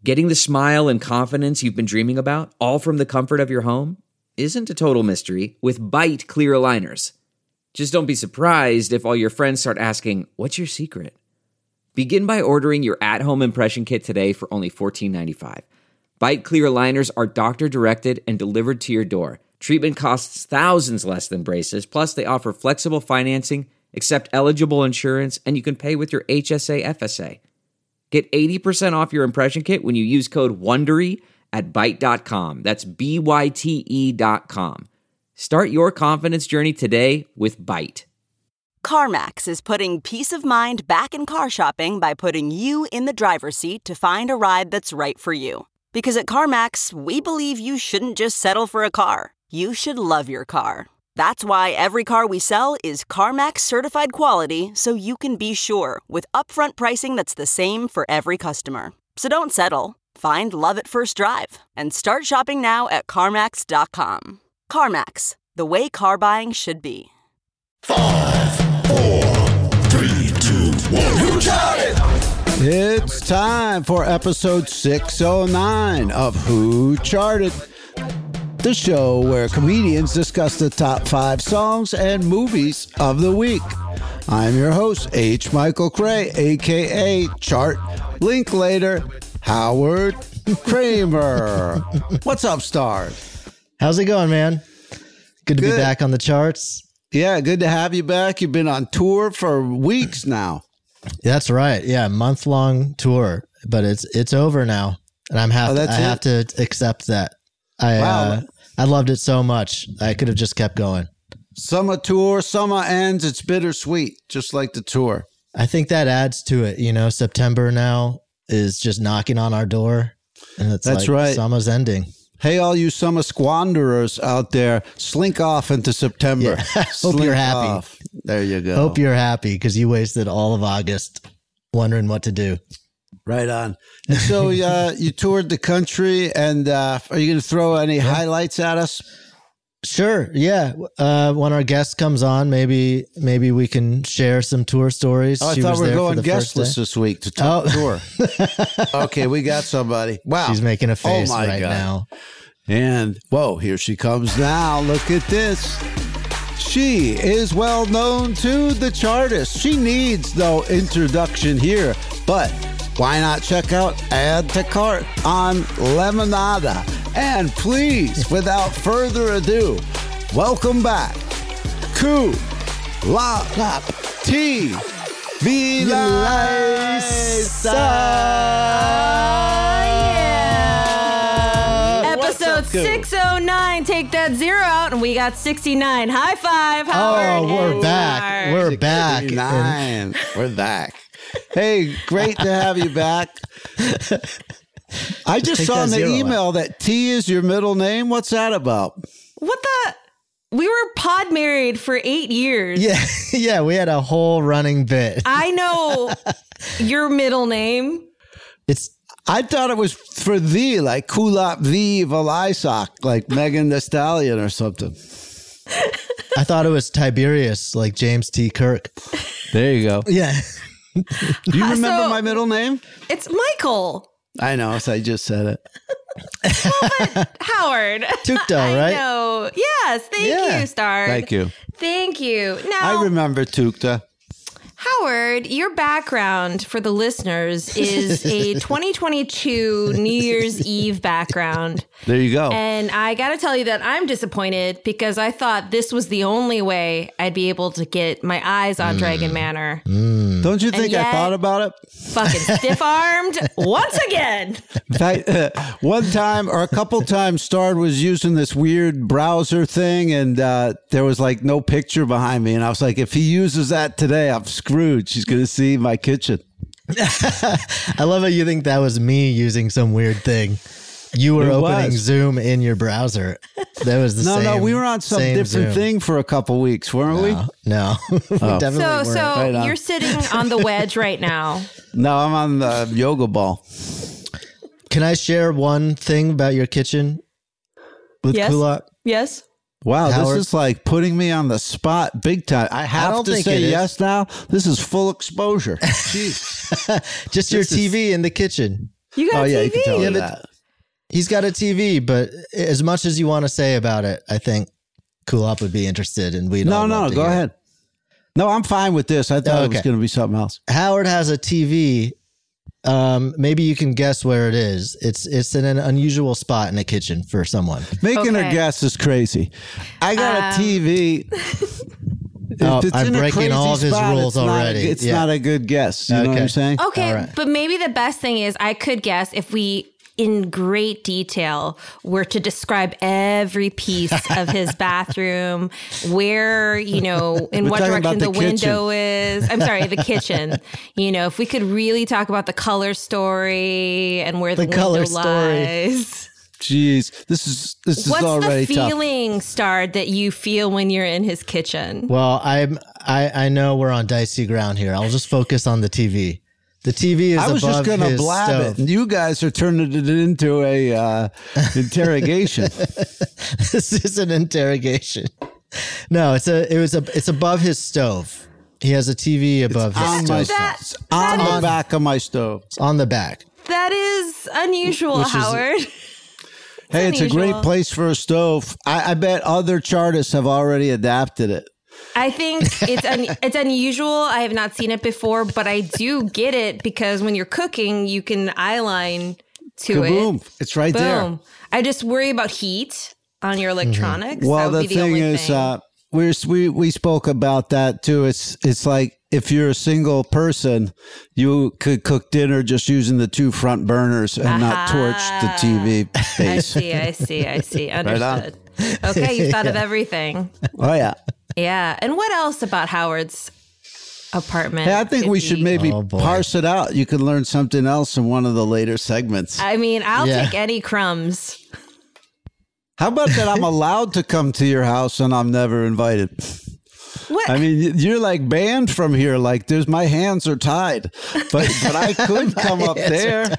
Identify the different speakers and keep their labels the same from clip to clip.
Speaker 1: Getting the smile and confidence you've been dreaming about, all from the comfort of your home, isn't a total mystery with Byte clear aligners. Just don't be surprised if all your friends start asking, "What's your secret?" Begin by ordering your at-home impression kit today for only $14.95. Byte clear aligners are doctor-directed and delivered to your door. Treatment costs thousands less than braces, plus they offer flexible financing, accept eligible insurance, and you can pay with your HSA FSA. Get 80% off your impression kit when you use code WONDERY at Byte.com. That's BYTE.com. Start your confidence journey today with Byte.
Speaker 2: CarMax is putting peace of mind back in car shopping by putting you in the driver's seat to find a ride that's right for you. Because at CarMax, we believe you shouldn't just settle for a car. You should love your car. That's why every car we sell is CarMax certified quality, so you can be sure with upfront pricing that's the same for every customer. So don't settle. Find love at first drive and start shopping now at CarMax.com. CarMax, the way car buying should be.
Speaker 3: 5, 4, 3, 2, 1. Who Charted?
Speaker 4: It's time for episode 609 of Who Charted, the show where comedians discuss the top 5 songs and movies of the week. I'm your host, H. Michael Cray, a.k.a. Chart Linklater, Howard Kramer. What's up, Stars?
Speaker 5: How's it going, man? Good to be back on the charts.
Speaker 4: Yeah, good to have you back. You've been on tour for weeks now.
Speaker 5: That's right. Yeah, month-long tour, but it's over now, and I have to accept that. I loved it so much. I could have just kept going.
Speaker 4: Summer tour, summer ends. It's bittersweet, just like the tour.
Speaker 5: I think that adds to it. You know, September now is just knocking on our door, and that's right. Summer's ending.
Speaker 4: Hey, all you summer squanderers out there, slink off into September.
Speaker 5: Yeah. Hope you're happy.
Speaker 4: Off. There you go.
Speaker 5: Hope you're happy because you wasted all of August wondering what to do.
Speaker 4: Right on. And so you toured the country, and are you going to throw any highlights at us?
Speaker 5: Sure. Yeah. When our guest comes on, maybe we can share some tour stories.
Speaker 4: Oh, I thought we were going guestless this week to talk tour. Okay, we got somebody. Wow.
Speaker 5: She's making a face now.
Speaker 4: And, whoa, here she comes now. Look at this. She is well known to the chartists. She needs no introduction here, but why not check out Add to Cart on Lemonada? And please, without further ado, welcome back, Ku La T
Speaker 6: Episode 609. Take that 0 out, and we got 69. High five, Howard.
Speaker 5: Oh, we're back. We're back.
Speaker 4: We're back. Hey, great to have you back. I just saw in the email that T is your middle name. What's that about?
Speaker 6: What the? We were pod married for 8 years.
Speaker 5: Yeah, we had a whole running bit.
Speaker 6: I know your middle name.
Speaker 4: I thought it was for thee, like Kulap thee Valisak, like Megan Thee Stallion or something.
Speaker 5: I thought it was Tiberius, like James T. Kirk.
Speaker 4: There you go.
Speaker 5: Yeah.
Speaker 4: Do you remember my middle name?
Speaker 6: It's Michael.
Speaker 4: I know, so I just said it.
Speaker 6: Well, but Howard.
Speaker 5: Tukta, right?
Speaker 6: I know. Yes. Thank you, Star.
Speaker 4: Thank you.
Speaker 6: Thank you. Now,
Speaker 4: I remember Tukta.
Speaker 6: Howard, your background for the listeners is a 2022 New Year's Eve background.
Speaker 4: There you go.
Speaker 6: And I got to tell you that I'm disappointed because I thought this was the only way I'd be able to get my eyes on Dragon Manor.
Speaker 4: Don't you think I thought about it?
Speaker 6: Fucking stiff-armed once again.
Speaker 4: In fact, one time or a couple times, Star was using this weird browser thing, and there was like no picture behind me. And I was like, if he uses that today, I'm screwed. She's going to see my kitchen.
Speaker 5: I love how you think that was me using some weird thing. You were opening Zoom in your browser. That was the same. No,
Speaker 4: we were on some different
Speaker 5: Zoom
Speaker 4: thing for a couple weeks, weren't we?
Speaker 5: No, we definitely weren't.
Speaker 6: So you're sitting on the wedge right now.
Speaker 4: No, I'm on the yoga ball.
Speaker 5: Can I share one thing about your kitchen with Kulak?
Speaker 6: Yes.
Speaker 4: Wow,
Speaker 5: Howard?
Speaker 4: This is like putting me on the spot big time. I have to say yes now. This is full exposure. Jeez.
Speaker 5: Just your TV in the kitchen.
Speaker 6: You got a TV?
Speaker 4: You can tell me
Speaker 5: Yeah, but-
Speaker 4: that.
Speaker 5: He's got a TV, but as much as you want to say about it, I think Cool Up would be interested, and we'd all love to
Speaker 4: go
Speaker 5: hear.
Speaker 4: ahead. No, I'm fine with this. I thought it was
Speaker 5: Okay.
Speaker 4: going to be something else.
Speaker 5: Howard has a TV. Maybe you can guess where it is. It's in an unusual spot in the kitchen for someone.
Speaker 4: Making her
Speaker 6: Okay.
Speaker 4: guess is crazy. I got a TV.
Speaker 5: Oh,
Speaker 4: If it's
Speaker 5: I'm
Speaker 4: in a
Speaker 5: breaking
Speaker 4: crazy
Speaker 5: all of his
Speaker 4: spot,
Speaker 5: rules
Speaker 4: it's not a-
Speaker 5: already.
Speaker 4: It's
Speaker 5: Yeah.
Speaker 4: not a good guess. You know what
Speaker 5: Okay.
Speaker 4: I'm saying?
Speaker 6: Okay,
Speaker 5: All right.
Speaker 6: but maybe the best thing is I could guess if we, in great detail, were to describe every piece of his bathroom, where, in
Speaker 4: We're
Speaker 6: what
Speaker 4: talking about
Speaker 6: direction the
Speaker 4: the
Speaker 6: window is. I'm sorry, the kitchen. If we could really talk about the color story and where the
Speaker 5: color
Speaker 6: window
Speaker 5: story.
Speaker 6: lies.
Speaker 4: Jeez, this is
Speaker 6: What's
Speaker 4: already
Speaker 6: the
Speaker 4: tough.
Speaker 6: feeling, Star, that you feel when you're in his kitchen?
Speaker 5: Well, I know we're on dicey ground here. I'll just focus on the TV. The TV is
Speaker 4: I was just
Speaker 5: above
Speaker 4: going to
Speaker 5: his
Speaker 4: blab
Speaker 5: stove.
Speaker 4: it, and you guys are turning it into a interrogation.
Speaker 5: This is an interrogation. No, it's above his stove. He has a TV above his
Speaker 4: on
Speaker 5: stove.
Speaker 4: it's on the back of my stove.
Speaker 5: It's on the back.
Speaker 6: That is unusual, Howard.
Speaker 4: Hey, it's a great
Speaker 6: unusual.
Speaker 4: place for a stove. I bet other chartists have already adapted it.
Speaker 6: I think it's unusual. I have not seen it before, but I do get it because when you're cooking, you can eyeline to
Speaker 4: Kaboom.
Speaker 6: it.
Speaker 4: It's right
Speaker 6: Boom.
Speaker 4: there.
Speaker 6: I just worry about heat on your electronics.
Speaker 4: Well,
Speaker 6: that would
Speaker 4: the
Speaker 6: be the
Speaker 4: thing
Speaker 6: only
Speaker 4: is,
Speaker 6: thing.
Speaker 4: we spoke about that too. It's like if you're a single person, you could cook dinner just using the two front burners and not torch the TV base.
Speaker 6: I see.
Speaker 4: on.
Speaker 6: Understood. Okay, you've thought of everything.
Speaker 4: Oh yeah.
Speaker 6: Yeah. And what else about Howard's apartment?
Speaker 4: Hey, I think we should maybe
Speaker 5: Oh, boy.
Speaker 4: parse it out. You could learn something else in one of the later segments.
Speaker 6: I mean, I'll
Speaker 5: Yeah.
Speaker 6: take any crumbs.
Speaker 4: How about that I'm allowed to come to your house and I'm never invited?
Speaker 6: What?
Speaker 4: I mean, you're like banned from here. Like, my hands are tied, but I could come up there.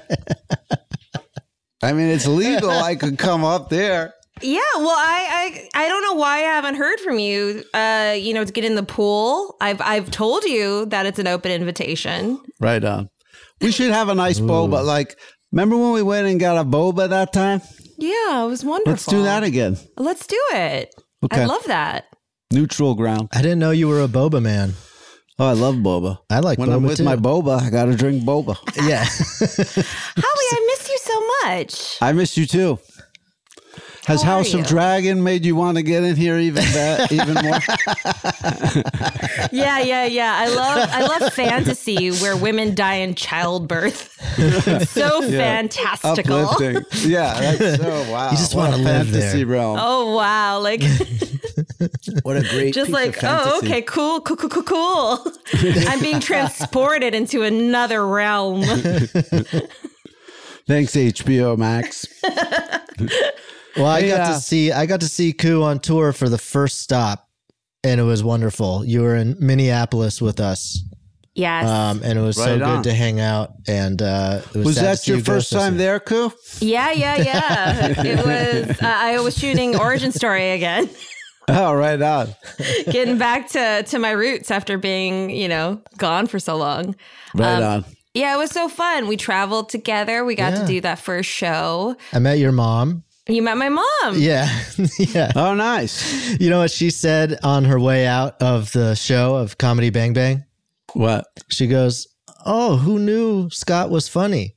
Speaker 4: I mean, it's legal. I could come up there.
Speaker 6: Yeah, well, I don't know why I haven't heard from you. To get in the pool. I've told you that it's an open invitation.
Speaker 4: Right on. We should have a nice boba. Like, remember when we went and got a boba that time?
Speaker 6: Yeah, it was wonderful.
Speaker 4: Let's do that again.
Speaker 6: Let's do it.
Speaker 4: Okay.
Speaker 6: I love that.
Speaker 4: Neutral ground.
Speaker 5: I didn't know you were a boba man.
Speaker 4: Oh, I love boba.
Speaker 5: I like
Speaker 4: when
Speaker 5: boba
Speaker 4: I'm with
Speaker 5: too.
Speaker 4: my boba, I got to drink boba.
Speaker 5: Yeah.
Speaker 6: Howie, I miss you so much.
Speaker 4: I miss you too. Has
Speaker 6: How are
Speaker 4: House of
Speaker 6: you?
Speaker 4: Dragon made you want to get in here even more?
Speaker 6: Yeah. I love fantasy where women die in childbirth. It's so fantastical.
Speaker 4: Uplifting. Yeah, that's so wow.
Speaker 5: You just
Speaker 4: What
Speaker 5: wanna
Speaker 4: a
Speaker 5: live
Speaker 4: fantasy
Speaker 5: there.
Speaker 4: realm.
Speaker 6: Oh wow! Like
Speaker 4: What a great
Speaker 6: just
Speaker 4: piece
Speaker 6: like
Speaker 4: of fantasy.
Speaker 6: oh okay, cool. I'm being transported into another realm.
Speaker 4: Thanks, HBO Max.
Speaker 5: Well, I
Speaker 4: Yeah.
Speaker 5: got to see Koo on tour for the first stop, and it was wonderful. You were in Minneapolis with us,
Speaker 6: Yes.
Speaker 5: and it was so
Speaker 4: Right
Speaker 5: good
Speaker 4: on.
Speaker 5: to hang out. And it was
Speaker 4: Was
Speaker 5: sad to
Speaker 4: that
Speaker 5: see
Speaker 4: your
Speaker 5: you go
Speaker 4: first
Speaker 5: so
Speaker 4: time
Speaker 5: soon.
Speaker 4: there, Koo?
Speaker 6: Yeah. It was. I was shooting Origin Story again,
Speaker 4: Oh, right on.
Speaker 6: getting back to my roots after being gone for so long.
Speaker 4: Right on.
Speaker 6: Yeah, it was so fun. We traveled together. We got
Speaker 5: Yeah.
Speaker 6: to do that first show.
Speaker 5: I met your mom.
Speaker 6: You met my mom.
Speaker 5: Yeah, yeah.
Speaker 4: Oh, nice.
Speaker 5: You know what she said on her way out of the show of Comedy Bang Bang?
Speaker 4: What?
Speaker 5: She goes, "Oh, who knew Scott was funny?"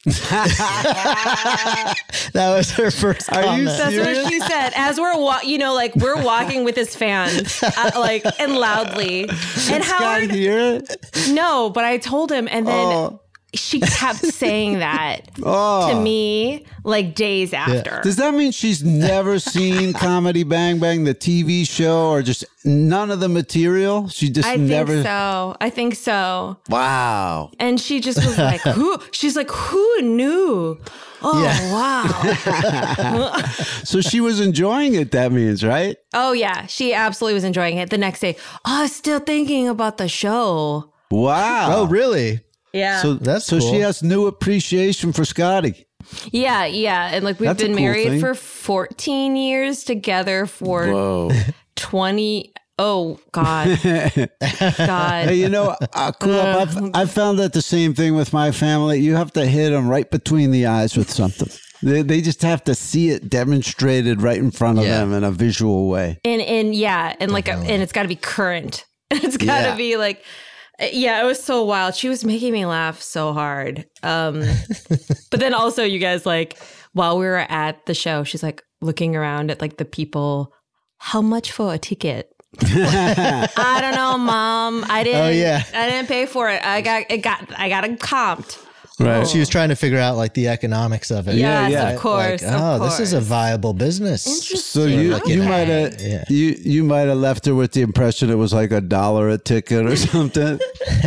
Speaker 5: That was her first comment.
Speaker 6: That's what she said. As we're we're walking with his fans, and loudly. And Howard,
Speaker 4: hear it?
Speaker 6: no, but I told him, and then she kept saying that to me like days after.
Speaker 4: Does that mean she's never seen Comedy Bang Bang, the TV show, or just none of the material? She just
Speaker 6: I
Speaker 4: never.
Speaker 6: think so.
Speaker 4: Wow.
Speaker 6: And she just was like, "Who?" She's like, "Who knew?" Oh wow.
Speaker 4: So she was enjoying it, that means, right?
Speaker 6: Oh yeah, she absolutely was enjoying it. The next day, I was still thinking about the show.
Speaker 4: Wow.
Speaker 5: Oh, really?
Speaker 6: Yeah.
Speaker 4: So
Speaker 5: That's
Speaker 4: so
Speaker 5: cool.
Speaker 4: she has new appreciation for Scotty.
Speaker 6: Yeah. And like we've
Speaker 4: That's a
Speaker 6: been
Speaker 4: cool
Speaker 6: married
Speaker 4: thing.
Speaker 6: for 14 years, together for
Speaker 4: Whoa.
Speaker 6: 20. Oh, God. God.
Speaker 4: Hey, Cool Up, I've found that the same thing with my family. You have to hit them right between the eyes with something. They just have to see it demonstrated right in front of them in a visual way.
Speaker 6: And it's got to be current. It's got to be like, it was so wild. She was making me laugh so hard. But then also, you guys, like, while we were at the show, she's like looking around at like the people. How much for a ticket? I don't know, Mom. I didn't pay for it. I got it comped.
Speaker 4: Right.
Speaker 5: She was trying to figure out like the economics of it.
Speaker 6: Yes, of course.
Speaker 5: Like, this is a viable business.
Speaker 4: So you might have you might have left her with the impression it was like $1 a ticket or something.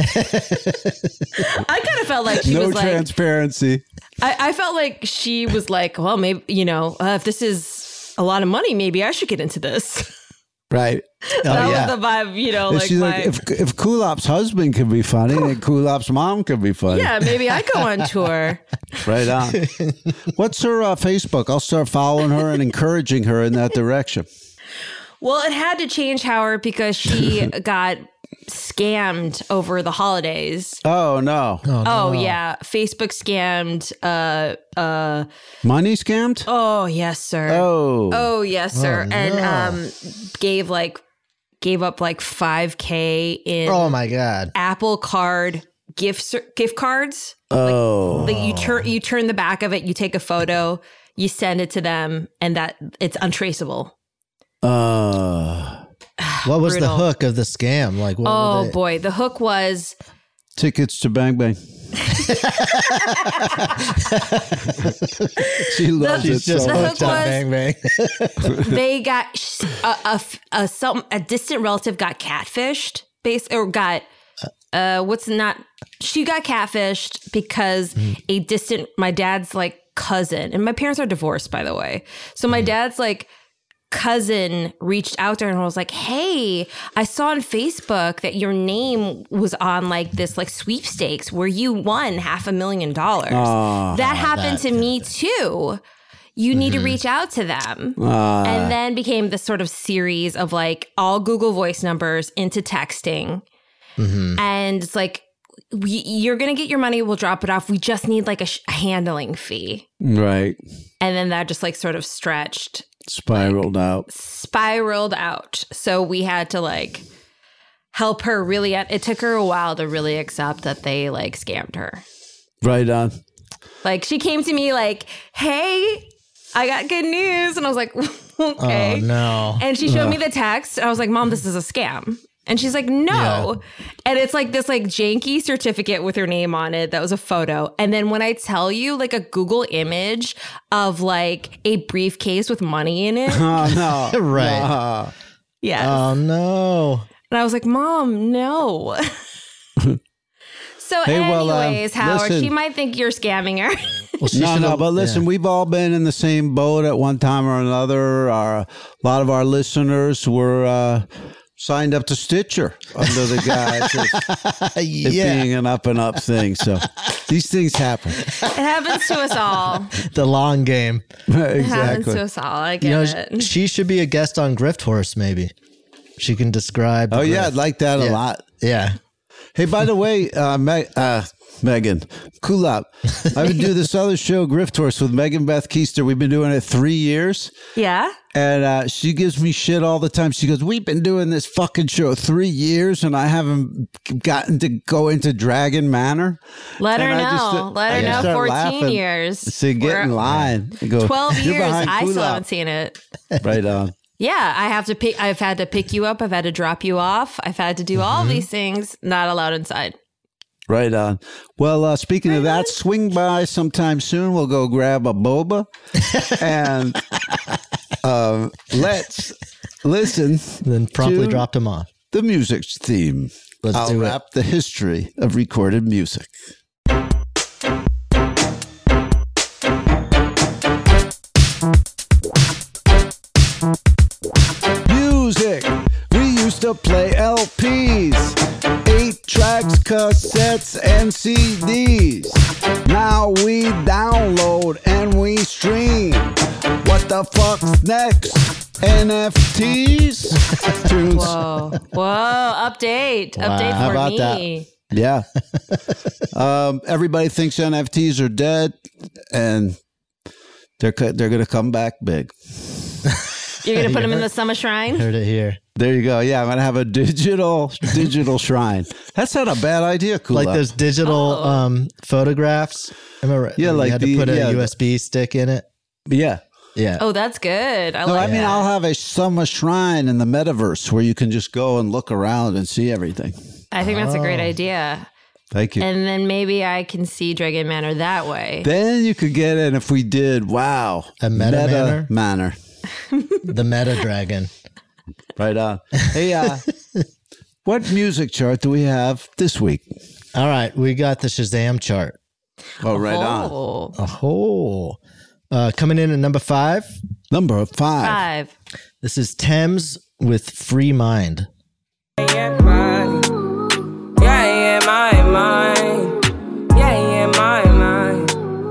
Speaker 6: I kind of felt like she was like
Speaker 4: no transparency.
Speaker 6: I felt like she was like, well, maybe if this is a lot of money, maybe I should get into this.
Speaker 4: Right.
Speaker 6: That was the vibe, like
Speaker 4: she's like, if Kulop's husband can be funny, then Kulop's mom can be funny.
Speaker 6: Yeah, maybe I go on tour.
Speaker 4: Right on. What's her Facebook? I'll start following her and encouraging her in that direction.
Speaker 6: Well, it had to change, Howard, because she got scammed over the holidays.
Speaker 4: Oh, no.
Speaker 6: Oh, yeah. Facebook scammed.
Speaker 4: Money scammed?
Speaker 6: Oh, yes, sir. Oh, yes, sir.
Speaker 5: Oh,
Speaker 6: and
Speaker 5: no.
Speaker 6: gave up like $5,000 in
Speaker 5: my God.
Speaker 6: Apple Card gift cards.
Speaker 4: Oh.
Speaker 6: Like you turn the back of it, you take a photo, you send it to them, and that it's untraceable.
Speaker 5: What was the hook of the scam? Like, what
Speaker 6: boy, the hook was
Speaker 4: tickets to Bang Bang. She loves it so much.
Speaker 5: Bang Bang.
Speaker 6: They got a distant relative got catfished, she got catfished because my dad's like cousin, and my parents are divorced, by the way. So my dad's like cousin reached out to her and was like, hey, I saw on Facebook that your name was on like this like sweepstakes where you won $500,000. That happened to me too. You need to reach out to them. And then became this sort of series of like all Google Voice numbers into texting. And it's like, you're going to get your money. We'll drop it off. We just need like a handling fee.
Speaker 4: Right.
Speaker 6: And then that just like sort of stretched.
Speaker 4: Spiraled out.
Speaker 6: So we had to like help her really. It took her a while to really accept that they like scammed her.
Speaker 4: Right on.
Speaker 6: Like she came to me like, hey, I got good news. And I was like, okay.
Speaker 5: Oh, no.
Speaker 6: And she showed me the text. I was like, Mom, this is a scam. And she's like, no. Yeah. And it's like this like janky certificate with her name on it. That was a photo. And then when I tell you like a Google image of like a briefcase with money in it.
Speaker 4: Oh, no.
Speaker 5: Right.
Speaker 6: Yeah.
Speaker 5: Oh, no.
Speaker 6: And I was like, Mom, no. So anyways, Howard, she might think you're scamming her.
Speaker 4: Well, but listen, we've all been in the same boat at one time or another. A lot of our listeners were signed up to Stitcher under the guise of it being an up and up thing. So these things happen.
Speaker 6: It happens to us all.
Speaker 5: The long game.
Speaker 4: Exactly.
Speaker 6: It happens to us all. I get it.
Speaker 5: She should be a guest on Grift Horse, maybe. She can describe.
Speaker 4: Oh, yeah. I'd like that a lot.
Speaker 5: Yeah.
Speaker 4: Hey, by the way, Megan, cool up. I would do this other show, Grift Horse, with Megan Beth Keister. We've been doing it 3 years.
Speaker 6: Yeah.
Speaker 4: And she gives me shit all the time. She goes, we've been doing this fucking show 3 years, and I haven't gotten to go into Dragon Manor.
Speaker 6: Let her know. Let her know. 14
Speaker 4: laughing.
Speaker 6: years.
Speaker 4: So get in line.
Speaker 6: Go, 12 years. I still haven't seen it.
Speaker 4: Right on.
Speaker 6: Yeah, I've had to pick you up. I've had to drop you off. I've had to do all these things. Not allowed inside.
Speaker 4: Right on. Well, speaking of that, swing by sometime soon. We'll go grab a boba and let's listen.
Speaker 5: Then promptly dropped him off.
Speaker 4: The music theme.
Speaker 5: Let's do
Speaker 4: wrap the history of recorded music. Music. We used to play LPs, 8 tracks, cassettes, and CDs. Now we download and we stream. What the fuck's next? NFTs. Tunes.
Speaker 6: Whoa. Update.
Speaker 5: Wow.
Speaker 6: Update
Speaker 4: How
Speaker 6: for
Speaker 4: about
Speaker 6: me.
Speaker 4: Yeah. Everybody thinks NFTs are dead, and they're going to come back big.
Speaker 6: You're going to put them in the summer shrine?
Speaker 5: Heard it here.
Speaker 4: There you go. Yeah, I'm going to have a digital shrine. That's not a bad idea, Cool.
Speaker 5: Like those digital photographs. Remember?
Speaker 4: Yeah, like
Speaker 5: you had to put a USB stick in it.
Speaker 4: Yeah.
Speaker 5: Yeah.
Speaker 6: Oh, that's good. I
Speaker 4: mean, I'll have a summer shrine in the metaverse where you can just go and look around and see everything.
Speaker 6: I think that's a great idea.
Speaker 4: Thank you.
Speaker 6: And then maybe I can see Dragon Manor that way.
Speaker 4: Then you could get in if we did,
Speaker 5: a meta
Speaker 4: manor.
Speaker 5: The meta dragon.
Speaker 4: Right on. Hey, what music chart do we have this week?
Speaker 5: All right, we got the Shazam chart.
Speaker 4: Oh, right on.
Speaker 5: Coming in at number 5.
Speaker 4: Number 5.
Speaker 5: This is Thames with Free Mind.
Speaker 7: Yeah, my mind. Yeah, my mind.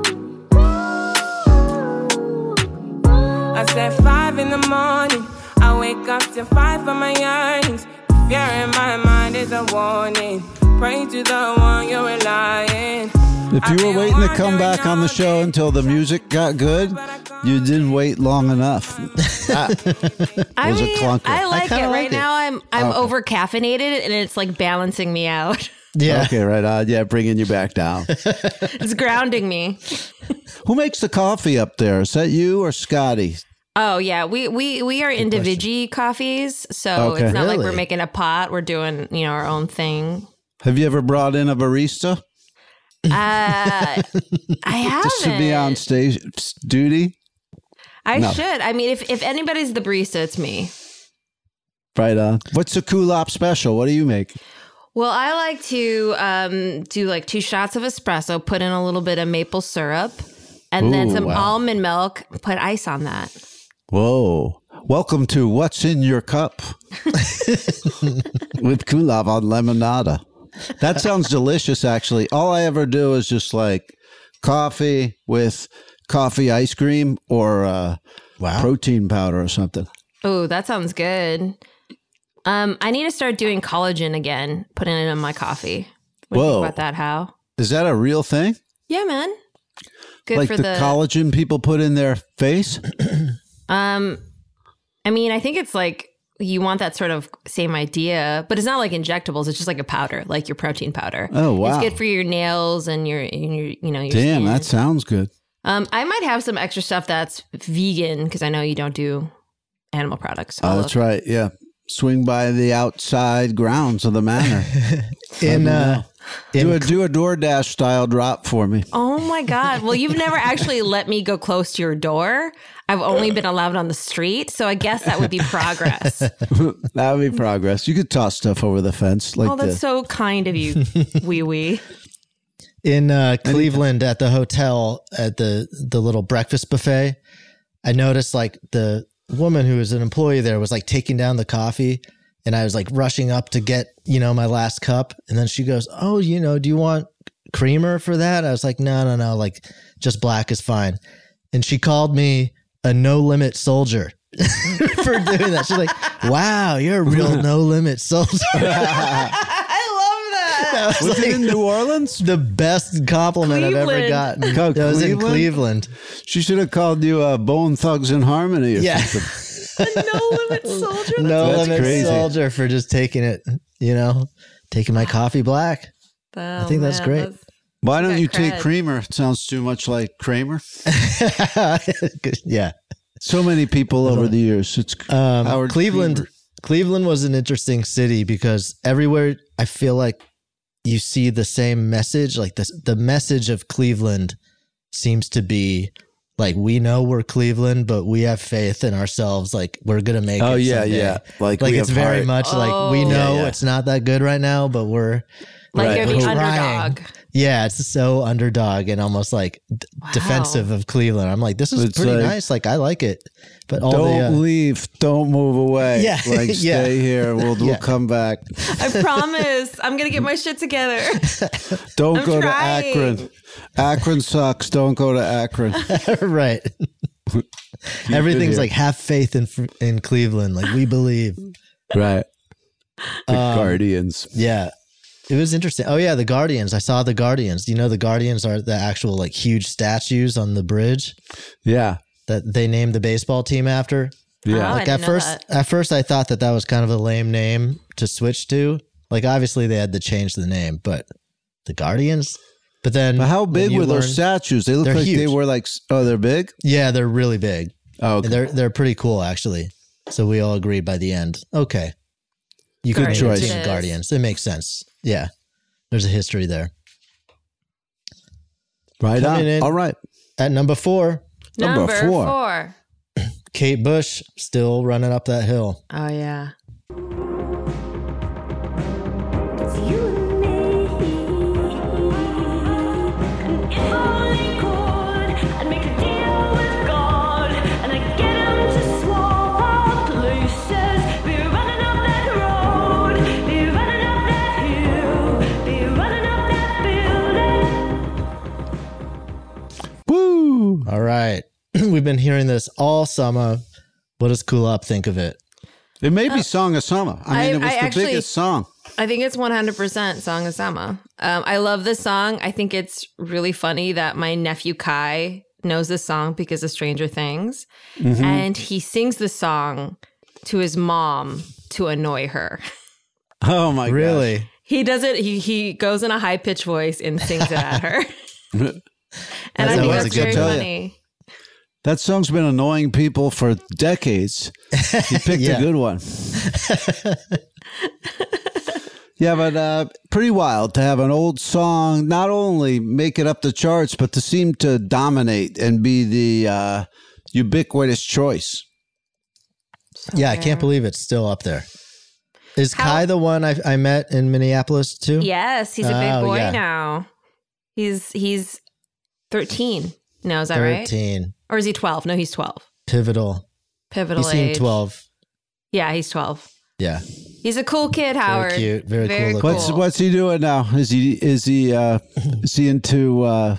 Speaker 7: I said 5 in the morning. I wake up to 5 for my yearnings. Fear in my mind is a warning. Pray to the one you're relying.
Speaker 4: If you were waiting to come back on the show until the music got good, you didn't wait long enough.
Speaker 6: I like it. Right now, I'm over caffeinated, and it's like balancing me out.
Speaker 5: Yeah.
Speaker 4: Okay, right on. Yeah, bringing you back down.
Speaker 6: It's grounding me.
Speaker 4: Who makes the coffee up there? Is that you or Scotty?
Speaker 6: Oh yeah, we are individual coffees, so it's not like we're making a pot. We're doing our own thing.
Speaker 4: Have you ever brought in a barista?
Speaker 6: I haven't.
Speaker 4: Just to be on stage duty?
Speaker 6: I should. I mean, if anybody's the barista, it's me.
Speaker 4: Right on. What's the Kulop special? What do you make?
Speaker 6: Well, I like to do like 2 shots of espresso, put in a little bit of maple syrup, and then some almond milk, put ice on that.
Speaker 4: Whoa. Welcome to What's in Your Cup with Kulop on Lemonada. That sounds delicious, actually. All I ever do is just like coffee with coffee ice cream or protein powder or something.
Speaker 6: Oh, that sounds good. I need to start doing collagen again, putting it in my coffee. What do you think about that, Hal?
Speaker 4: Is that a real thing?
Speaker 6: Yeah, man. Good
Speaker 4: like
Speaker 6: for
Speaker 4: the collagen people put in their face?
Speaker 6: I mean, I think it's like you want that sort of same idea, but it's not like injectables. It's just like a powder, like your protein powder.
Speaker 4: Oh, wow.
Speaker 6: It's good for your nails and your your
Speaker 4: Damn,
Speaker 6: skin.
Speaker 4: that sounds good.
Speaker 6: I might have some extra stuff that's vegan because I know you don't do animal products.
Speaker 4: Oh, that's right. Yeah. Swing by the outside grounds of the manor. Do a DoorDash style drop for me.
Speaker 6: Oh my God. Well, you've never actually let me go close to your door. I've only been allowed on the street. So I guess that would be progress.
Speaker 4: That would be progress. You could toss stuff over the fence like
Speaker 6: that's so kind of you, wee.
Speaker 5: In Cleveland at the hotel at the little breakfast buffet, I noticed like the woman who was an employee there was like taking down the coffee, and I was like rushing up to get, my last cup. And then she goes, "Oh, do you want creamer for that?" I was like, no, like just black is fine. And she called me a no limit soldier for doing that. She's like, "Wow, you're a real no limit soldier."
Speaker 4: Was it in New Orleans?
Speaker 5: The best compliment I've ever gotten. That was in Cleveland.
Speaker 4: She should have called you Bone Thugs and Harmony or something.
Speaker 6: A no-limit soldier?
Speaker 5: No-limit soldier for just taking it, taking my coffee black.
Speaker 6: Oh,
Speaker 5: I think that's great.
Speaker 4: Why don't you take creamer? It sounds too much like Kramer.
Speaker 5: Yeah.
Speaker 4: So many people over the years. It's Howard
Speaker 5: Cleveland.
Speaker 4: Creamer.
Speaker 5: Cleveland was an interesting city because everywhere I feel like you see the same message. Like the message of Cleveland seems to be like, we know we're Cleveland, but we have faith in ourselves. Like we're going to make it. Oh yeah. Someday.
Speaker 4: Yeah. Like
Speaker 5: it's very much like we know it's not that good right now, but we're
Speaker 6: like you're the underdog.
Speaker 5: Yeah. It's so underdog and almost like defensive of Cleveland. I'm like, this is pretty nice. Like I like it, but
Speaker 4: don't leave. Don't move away.
Speaker 5: Yeah.
Speaker 4: Like stay here. We'll come back.
Speaker 6: I promise. I'm going to get my shit together.
Speaker 4: Don't go to Akron. Akron sucks. Don't go to Akron.
Speaker 5: Right. Everything's like have faith in Cleveland. Like we believe.
Speaker 4: Right. The Guardians.
Speaker 5: Yeah. It was interesting. Oh yeah, the Guardians. I saw the Guardians. You know, the Guardians are the actual like huge statues on the bridge.
Speaker 4: Yeah.
Speaker 5: That they named the baseball team after.
Speaker 4: Yeah.
Speaker 6: Oh,
Speaker 5: Like
Speaker 6: I
Speaker 5: at
Speaker 6: didn't know
Speaker 5: first I thought that was kind of a lame name to switch to. Like obviously they had to change the name, but the Guardians. But then,
Speaker 4: But how
Speaker 5: when
Speaker 4: big
Speaker 5: you
Speaker 4: were those
Speaker 5: learn-
Speaker 4: statues? They look
Speaker 5: They're
Speaker 4: like they
Speaker 5: huge.
Speaker 4: were like, oh, they're big?
Speaker 5: Yeah, they're really big.
Speaker 4: Oh, okay.
Speaker 5: And they're pretty cool actually. So we all agreed by the end. Okay, you could
Speaker 6: Guardians
Speaker 5: choice
Speaker 6: it is.
Speaker 5: Guardians. It makes sense. Yeah, there's a history there.
Speaker 4: Right on.
Speaker 5: Coming in.
Speaker 4: All right.
Speaker 5: At number 4,
Speaker 4: Number four.
Speaker 6: 4.
Speaker 5: Kate Bush still running up that hill.
Speaker 6: Oh yeah.
Speaker 8: It's you and me. And if only could, I'd make a deal with God, and I'd get him to swap our places. Be running up that road, be running up that hill, be running up that building.
Speaker 4: Woo.
Speaker 5: All right, we've been hearing this all summer. What does Cool Up think of it?
Speaker 4: It may be Song of Summer. I mean, it was
Speaker 6: I
Speaker 4: the
Speaker 6: actually-
Speaker 4: biggest song.
Speaker 6: I think it's 100% Song of Summer. I love this song. I think it's really funny that my nephew Kai knows this song because of Stranger Things.
Speaker 4: Mm-hmm.
Speaker 6: And he sings the song to his mom to annoy her.
Speaker 4: Oh, my
Speaker 5: Really?
Speaker 6: He does it. He goes in a high pitched voice and sings it at her.
Speaker 4: gosh.
Speaker 6: And I
Speaker 5: That
Speaker 6: think
Speaker 5: was
Speaker 6: that's
Speaker 5: a good
Speaker 6: very
Speaker 4: tell ya.
Speaker 6: funny.
Speaker 4: That song's been annoying people for decades. You picked
Speaker 5: Yeah.
Speaker 4: a good one. Yeah, but pretty wild to have an old song not only make it up the charts, but to seem to dominate and be the ubiquitous choice.
Speaker 5: Yeah, I can't believe it's still up there. Is Kai the one I met in Minneapolis too?
Speaker 6: Yes, he's a big
Speaker 5: Oh,
Speaker 6: boy
Speaker 5: yeah.
Speaker 6: now. He's 13. No, is that right?
Speaker 5: 13.
Speaker 6: Or is he 12? No, he's 12.
Speaker 5: Pivotal.
Speaker 6: Pivotal
Speaker 5: He seemed
Speaker 6: age.
Speaker 5: 12.
Speaker 6: Yeah, he's 12.
Speaker 5: Yeah.
Speaker 6: He's a cool kid, Howard.
Speaker 5: cute. Very cool looking.
Speaker 4: What's he doing now? Is he into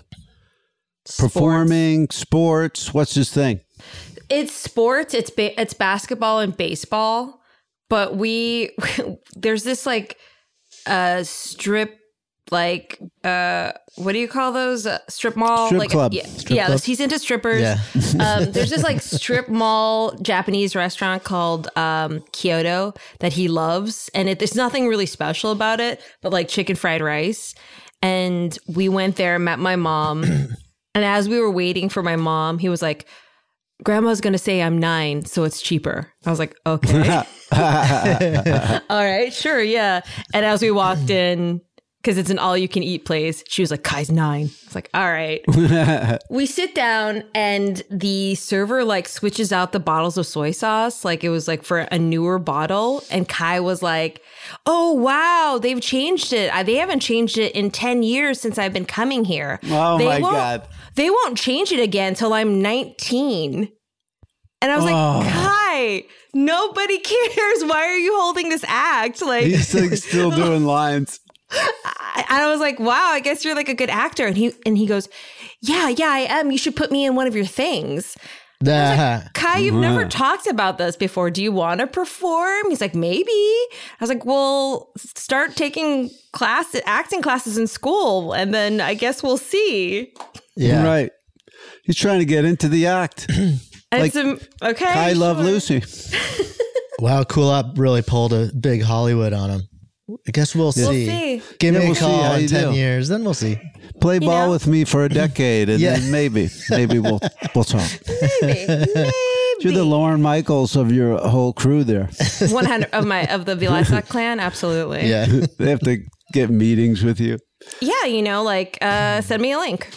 Speaker 4: performing, sports? What's his thing?
Speaker 6: It's sports. It's basketball and baseball. But there's this like strip, like what do you call those? Strip mall,
Speaker 4: Strip
Speaker 6: like
Speaker 4: club.
Speaker 6: Yeah, he's into strippers.
Speaker 5: Yeah.
Speaker 6: There's this like strip mall Japanese restaurant called Kyoto that he loves, and there's nothing really special about it, but like chicken fried rice. And we went there, met my mom, and as we were waiting for my mom, he was like, "Grandma's gonna say I'm 9, so it's cheaper." I was like, "Okay." All right, sure, yeah. And as we walked in, because it's an all-you-can-eat place, she was like, "Kai's 9." It's like, all right. We sit down, and the server like switches out the bottles of soy sauce, like it was like for a newer bottle. And Kai was like, "Oh wow, they've changed it. They haven't changed it in 10 years since I've been coming here.
Speaker 4: Oh, my God.
Speaker 6: They won't change it again till I'm 19." And I was like, "Kai, nobody cares. Why are you holding this act?" Like
Speaker 4: He's like still doing lines.
Speaker 6: I was like, "Wow, I guess you're like a good actor." And he goes, Yeah, I am. You should put me in one of your things." Kai, you've never talked about this before. Do you want to perform? He's like, "Maybe." I was like, "Well, start taking acting classes in school, and then I guess we'll see."
Speaker 5: Yeah.
Speaker 4: Right. He's trying to get into the act. Like,
Speaker 6: Okay.
Speaker 4: I Love
Speaker 6: sure.
Speaker 4: Lucy.
Speaker 5: Wow, Cool Up really pulled a big Hollywood on him. I guess we'll see.
Speaker 6: see.
Speaker 5: Give
Speaker 4: Yeah,
Speaker 5: me
Speaker 4: we'll
Speaker 5: a
Speaker 4: see
Speaker 5: call
Speaker 4: how
Speaker 5: in
Speaker 4: you
Speaker 5: 10
Speaker 4: do.
Speaker 5: years, then we'll see.
Speaker 4: Play ball
Speaker 6: know?
Speaker 4: with me for a decade, and
Speaker 5: Yeah.
Speaker 4: then maybe we'll talk.
Speaker 6: Maybe.
Speaker 4: You're the Lauren Michaels of your whole crew there.
Speaker 6: 100 of the Vilasak clan, absolutely.
Speaker 5: Yeah.
Speaker 4: They have to get meetings with you.
Speaker 6: Yeah, like send me a link.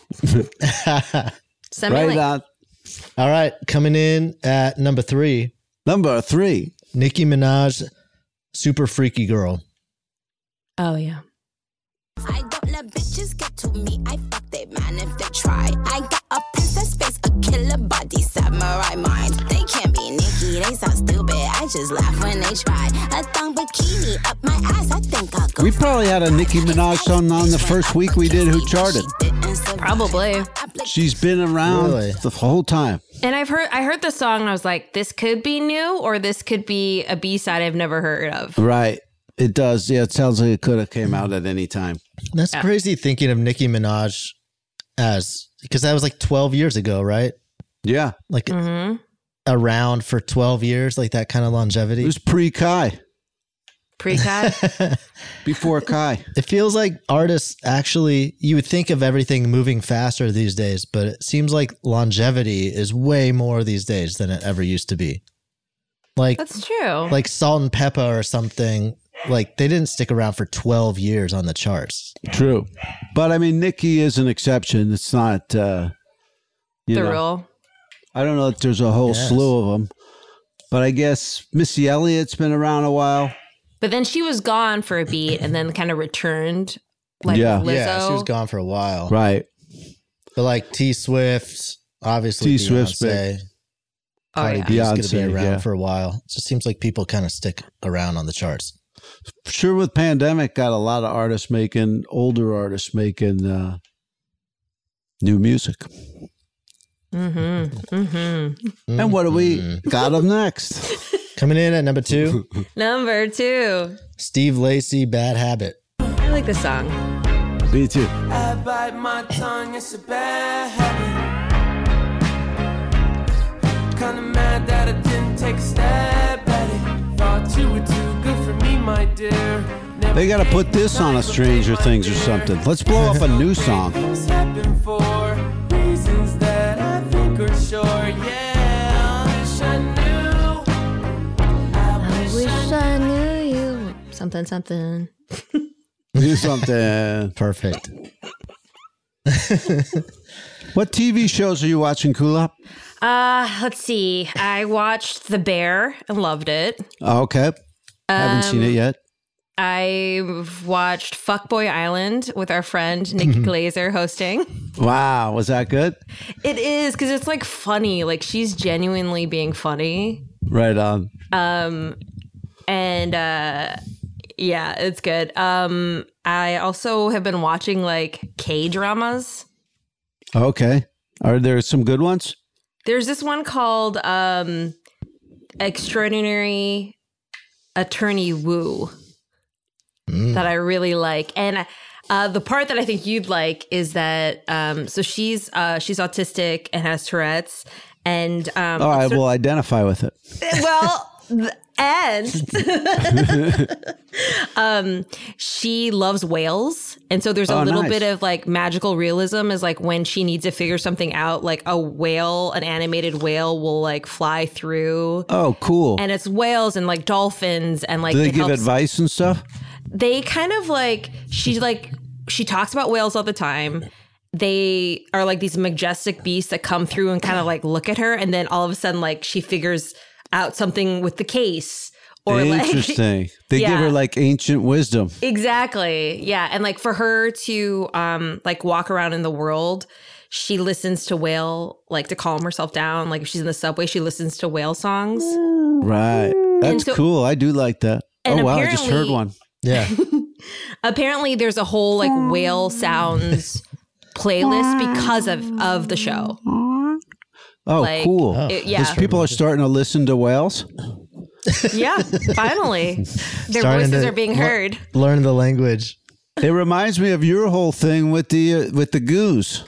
Speaker 6: Send me a
Speaker 4: Right
Speaker 6: link.
Speaker 4: on.
Speaker 5: All right. Coming in at number 3,
Speaker 4: Number 3.
Speaker 5: Nicki Minaj, Super Freaky Girl.
Speaker 6: Oh yeah.
Speaker 9: I don't let bitches get to me. I fuck they man if they try. I got a princess face, a killer body, samurai mind. They can't be Nicki, they sound stupid. I just laugh when they try. A thong bikini up my ass. I think I'll go.
Speaker 4: We probably had a Nicki Minaj song on the first week we did Who Charted.
Speaker 6: Probably.
Speaker 4: She's been around the whole time.
Speaker 6: And I heard the song and I was like, this could be new or this could be a B-side I've never heard of.
Speaker 4: Right. It does. Yeah, it sounds like it could have came out at any time.
Speaker 5: That's crazy thinking of Nicki Minaj because that was like 12 years ago, right?
Speaker 4: Yeah.
Speaker 5: Like around for 12 years, like that kind of longevity.
Speaker 4: It was pre-Kai.
Speaker 6: Pre-Kai?
Speaker 4: Before Kai.
Speaker 5: It feels like artists actually, you would think of everything moving faster these days, but it seems like longevity is way more these days than it ever used to be. Like
Speaker 6: that's true.
Speaker 5: Like Salt and Pepper or something. Like they didn't stick around for 12 years on the charts.
Speaker 4: True. But I mean, Nicki is an exception. It's not, the
Speaker 6: rule.
Speaker 4: I don't know if there's a whole slew of them, but I guess Missy Elliott's been around a while.
Speaker 6: But then she was gone for a beat and then kind of returned like Lizzo.
Speaker 5: Yeah, she was gone for a while.
Speaker 4: Right.
Speaker 5: But like T-Swift, obviously
Speaker 4: T-Swift's
Speaker 5: Beyonce.
Speaker 4: big.
Speaker 5: Cardi B's going to be around for a while. It just seems like people kind of stick around on the charts.
Speaker 4: Sure, with pandemic, got a lot of older artists making new music. And what do we got up next?
Speaker 5: Coming in at number 2.
Speaker 6: Number 2.
Speaker 5: Steve Lacy, Bad Habit.
Speaker 6: I like this song.
Speaker 4: Me too.
Speaker 7: I bite my tongue, it's a bad habit. Kinda mad that I didn't take a stab at it. Thought you were too good for me, my dear.
Speaker 4: They got to put this on a Stranger Things or something. Let's blow up a new song.
Speaker 7: This happened for reasons that I think are sure. Yeah, I wish I knew.
Speaker 6: I wish I knew you. Something.
Speaker 4: Do something.
Speaker 5: Perfect.
Speaker 4: What TV shows are you watching, Kulap?
Speaker 6: Let's see. I watched The Bear and loved it.
Speaker 4: Okay. Haven't seen it yet.
Speaker 6: I've watched Fuckboy Island with our friend Nikki Glazer hosting.
Speaker 4: Wow. Was that good?
Speaker 6: It is, because it's like funny. Like she's genuinely being funny.
Speaker 4: Right on.
Speaker 6: And yeah, it's good. I also have been watching like K-dramas.
Speaker 4: Okay. Are there some good ones?
Speaker 6: There's this one called Extraordinary Attorney Woo that I really like. And the part that I think you'd like is that so she's autistic and has Tourette's. And
Speaker 4: I will identify with it.
Speaker 6: Well, and she loves whales, and so there's a little bit of like magical realism is like when she needs to figure something out, like an animated whale will like fly through.
Speaker 4: Oh, cool.
Speaker 6: And it's whales and like dolphins and like
Speaker 4: do they give advice and stuff?
Speaker 6: They kind of like she talks about whales all the time. They are like these majestic beasts that come through and kind of like look at her, and then all of a sudden like she figures out something with the case or
Speaker 4: interesting. They give her like ancient wisdom.
Speaker 6: Exactly. Yeah. And like for her to like walk around in the world, she listens to whale, like to calm herself down. Like if she's in the subway, she listens to whale songs.
Speaker 4: Right. That's cool. I do like that. Oh wow, I just heard one.
Speaker 5: Yeah.
Speaker 6: Apparently there's a whole like whale sounds playlist because of the show.
Speaker 4: Oh,
Speaker 6: like,
Speaker 4: cool.
Speaker 6: Yeah.
Speaker 4: People are starting to listen to whales.
Speaker 6: Yeah, finally. Their voices are being heard.
Speaker 5: Learn the language.
Speaker 4: It reminds me of your whole thing with the goose.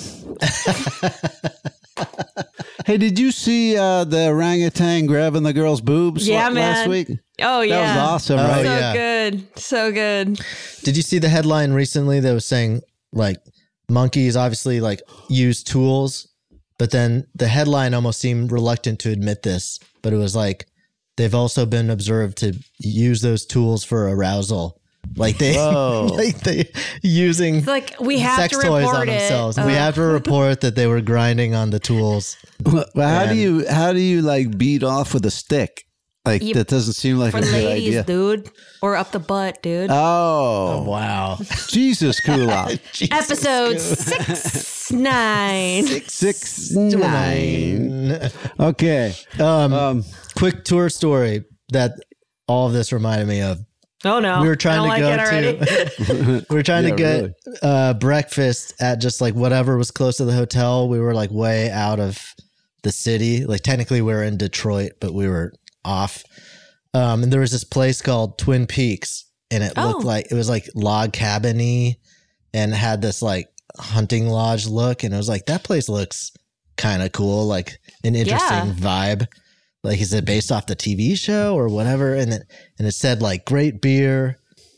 Speaker 4: Hey, did you see the orangutan grabbing the girl's boobs last week?
Speaker 6: Oh, yeah.
Speaker 4: That was awesome, right?
Speaker 6: So good. So good.
Speaker 5: Did you see the headline recently that was saying like monkeys obviously like use tools, but then the headline almost seemed reluctant to admit this, but it was like they've also been observed to use those tools for arousal. Like they using
Speaker 6: it's like we have
Speaker 5: sex
Speaker 6: to
Speaker 5: toys
Speaker 6: report
Speaker 5: on themselves.
Speaker 6: it.
Speaker 5: We have to report that they were grinding on the tools.
Speaker 4: Well, how do you like beat off with a stick? Like that doesn't seem like
Speaker 6: for
Speaker 4: a good
Speaker 6: ladies,
Speaker 4: idea,
Speaker 6: dude, or up the butt, dude.
Speaker 4: Oh
Speaker 5: wow,
Speaker 4: Jesus, Kulap.
Speaker 6: Episode 6-9.
Speaker 4: 6-9. Okay.
Speaker 5: Quick tour story that all of this reminded me of.
Speaker 6: Oh no.
Speaker 5: We were trying to
Speaker 6: already.
Speaker 5: we were trying to
Speaker 4: Yeah,
Speaker 5: get breakfast at just like whatever was close to the hotel. We were like way out of the city. Like technically we were in Detroit, but we were off. And there was this place called Twin Peaks, and it looked like it was like log cabin-y and had this like hunting lodge look. And it was like, that place looks kind of cool, like an interesting vibe. Like, is it based off the TV show or whatever? And it said like great beer,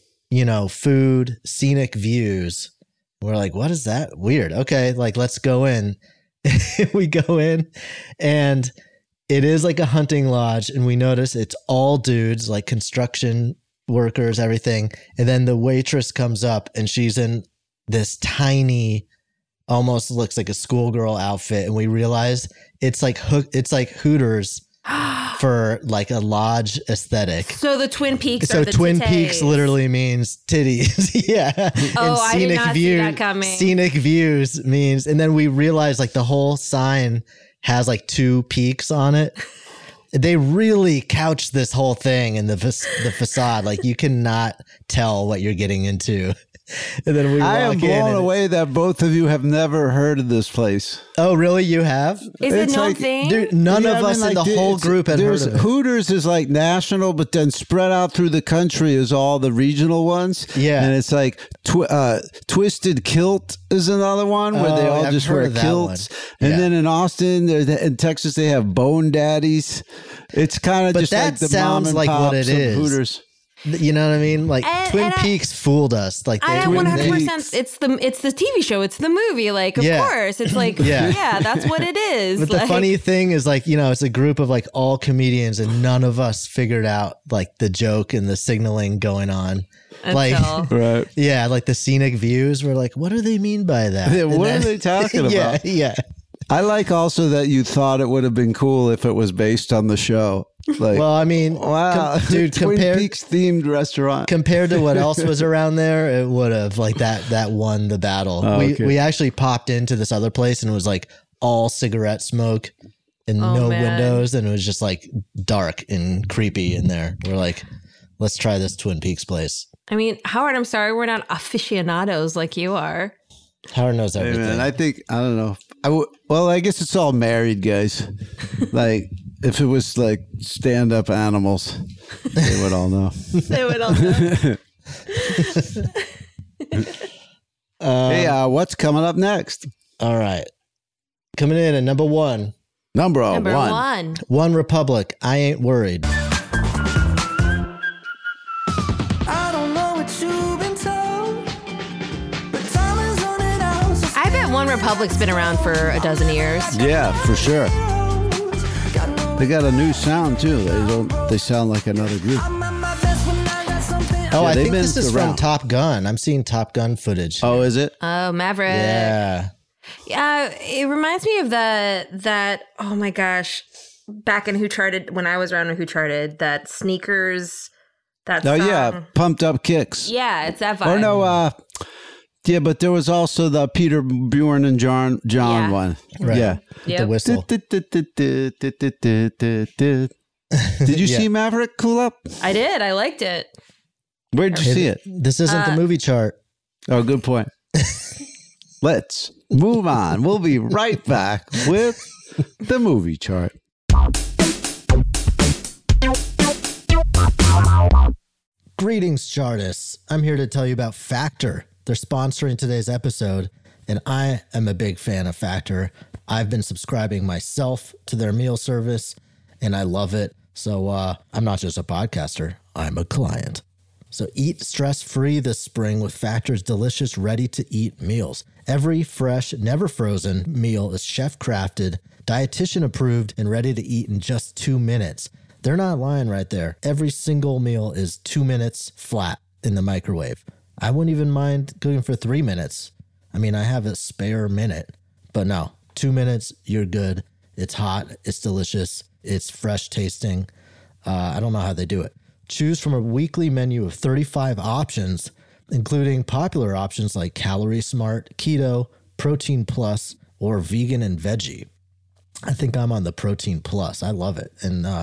Speaker 5: food, scenic views. We're like, what is that? Weird. Okay, like let's go in. We go in, and it is like a hunting lodge, and we notice it's all dudes, like construction workers, everything. And then the waitress comes up, and she's in this tiny, almost looks like a schoolgirl outfit, and we realize it's like Hooters for like a lodge aesthetic.
Speaker 6: So the Twin Peaks.
Speaker 5: So
Speaker 6: are the
Speaker 5: Twin
Speaker 6: titties.
Speaker 5: Peaks literally means titties. Yeah.
Speaker 6: Oh, I did not see that coming.
Speaker 5: Scenic views means, and then we realize like the whole sign has like 2 peaks on it. They really couch this whole thing in the facade. Like you cannot tell what you're getting into. And then we walk
Speaker 4: I am
Speaker 5: in
Speaker 4: blown
Speaker 5: and-
Speaker 4: away that both of you have never heard of this place.
Speaker 5: Oh, really? You have?
Speaker 6: Is it
Speaker 4: It's
Speaker 6: no
Speaker 4: like-
Speaker 6: thing?
Speaker 5: Dude, none of us in the whole group had heard
Speaker 4: there's
Speaker 5: of it.
Speaker 4: Hooters is like national, but then spread out through the country is all the regional ones.
Speaker 5: Yeah.
Speaker 4: And it's like Twisted Kilt is another one where they
Speaker 5: Oh,
Speaker 4: all
Speaker 5: I've
Speaker 4: just
Speaker 5: heard
Speaker 4: wear
Speaker 5: of that
Speaker 4: kilts.
Speaker 5: one.
Speaker 4: And
Speaker 5: Yeah.
Speaker 4: then in Austin, in Texas, they have Bone Daddies. It's kind of
Speaker 5: But
Speaker 4: just
Speaker 5: that
Speaker 4: like the
Speaker 5: sounds
Speaker 4: mom and
Speaker 5: like what
Speaker 4: pops
Speaker 5: it
Speaker 4: of
Speaker 5: is.
Speaker 4: Hooters.
Speaker 5: You know what I mean? Like
Speaker 6: And-
Speaker 5: Twin
Speaker 6: and I-
Speaker 5: Peaks fooled us. Like
Speaker 6: I
Speaker 5: they
Speaker 6: am
Speaker 5: were-
Speaker 6: 100%. It's the TV show. It's the movie. Like, of
Speaker 5: Yeah.
Speaker 6: course, it's like,
Speaker 5: Yeah.
Speaker 6: yeah, that's what it is.
Speaker 5: But the
Speaker 6: Like,
Speaker 5: funny thing is, like, it's a group of like all comedians, and none of us figured out like the joke and the signaling going on. Like,
Speaker 6: until-
Speaker 4: Right.
Speaker 5: yeah, like the scenic views. We're like, what do they mean by that?
Speaker 4: Yeah,
Speaker 5: And
Speaker 4: what
Speaker 5: then-
Speaker 4: are they talking
Speaker 5: Yeah,
Speaker 4: about?
Speaker 5: yeah.
Speaker 4: I like also that you thought it would have been cool if it was based on the show. Like,
Speaker 5: Well, I mean,
Speaker 4: wow,
Speaker 5: dude,
Speaker 4: Twin Peaks themed restaurant.
Speaker 5: compared to what else was around there, it would have like that won the battle.
Speaker 4: Oh, okay.
Speaker 5: We actually popped into this other place, and it was like all cigarette smoke and
Speaker 6: Oh,
Speaker 5: no
Speaker 6: man.
Speaker 5: windows, and it was just like dark and creepy in there. We're like, let's try this Twin Peaks place.
Speaker 6: I mean, Howard, I'm sorry we're not aficionados like you are.
Speaker 5: Howard knows
Speaker 4: Hey,
Speaker 5: everything.
Speaker 4: man, I think I don't know. Well, I guess it's all married guys. Like if it was like stand-up animals, they would all know.
Speaker 6: They would all know.
Speaker 4: Hey, what's coming up next?
Speaker 5: All right, coming in at number 1,
Speaker 4: Number
Speaker 6: Number
Speaker 4: one.
Speaker 6: one.
Speaker 5: One Republic. I ain't worried.
Speaker 8: I don't know what you've been told, but time is running out. So
Speaker 6: I bet One Republic's been around for a dozen years.
Speaker 4: Yeah, for sure. They got a new sound too. They sound like another group.
Speaker 8: I'm at my best when I got something.
Speaker 5: Oh,
Speaker 4: Yeah,
Speaker 5: I
Speaker 4: they've
Speaker 5: think
Speaker 4: been
Speaker 5: this is
Speaker 4: around.
Speaker 5: from Top Gun. I'm seeing Top Gun footage.
Speaker 4: Oh, is it?
Speaker 6: Oh, Maverick.
Speaker 5: yeah.
Speaker 6: Yeah, it reminds me of that. Oh my gosh, back in Who Charted, when I was around in Who Charted, that Sneakers. That
Speaker 4: Oh
Speaker 6: song.
Speaker 4: yeah, Pumped Up Kicks.
Speaker 6: Yeah, it's that vibe.
Speaker 4: Or no, yeah, but there was also the Peter Bjorn and John
Speaker 6: Yeah.
Speaker 4: one.
Speaker 5: Right.
Speaker 4: Yeah.
Speaker 6: Yep.
Speaker 5: The whistle.
Speaker 4: Did you
Speaker 5: Yeah.
Speaker 4: see Maverick Cool Up?
Speaker 6: I did. I liked it.
Speaker 4: Where'd you see it?
Speaker 5: This isn't the movie chart.
Speaker 4: Oh, good point. Let's move on. We'll be right back with the movie chart.
Speaker 5: Greetings, Chartists. I'm here to tell you about Factor. They're sponsoring today's episode, and I am a big fan of Factor. I've been subscribing myself to their meal service, and I love it. So I'm not just a podcaster, I'm a client. So eat stress-free this spring with Factor's delicious, ready-to-eat meals. Every fresh, never frozen meal is chef-crafted, dietitian approved, and ready to eat in just 2 minutes. They're not lying right there. Every single meal is 2 minutes flat in the microwave. I wouldn't even mind cooking for 3 minutes. I mean, I have a spare minute, but no, 2 minutes, you're good. It's hot, it's delicious, it's fresh tasting. I don't know how they do it. Choose from a weekly menu of 35 options, including popular options like Calorie Smart, Keto, Protein Plus, or Vegan and Veggie. I think I'm on the Protein Plus. I love it. And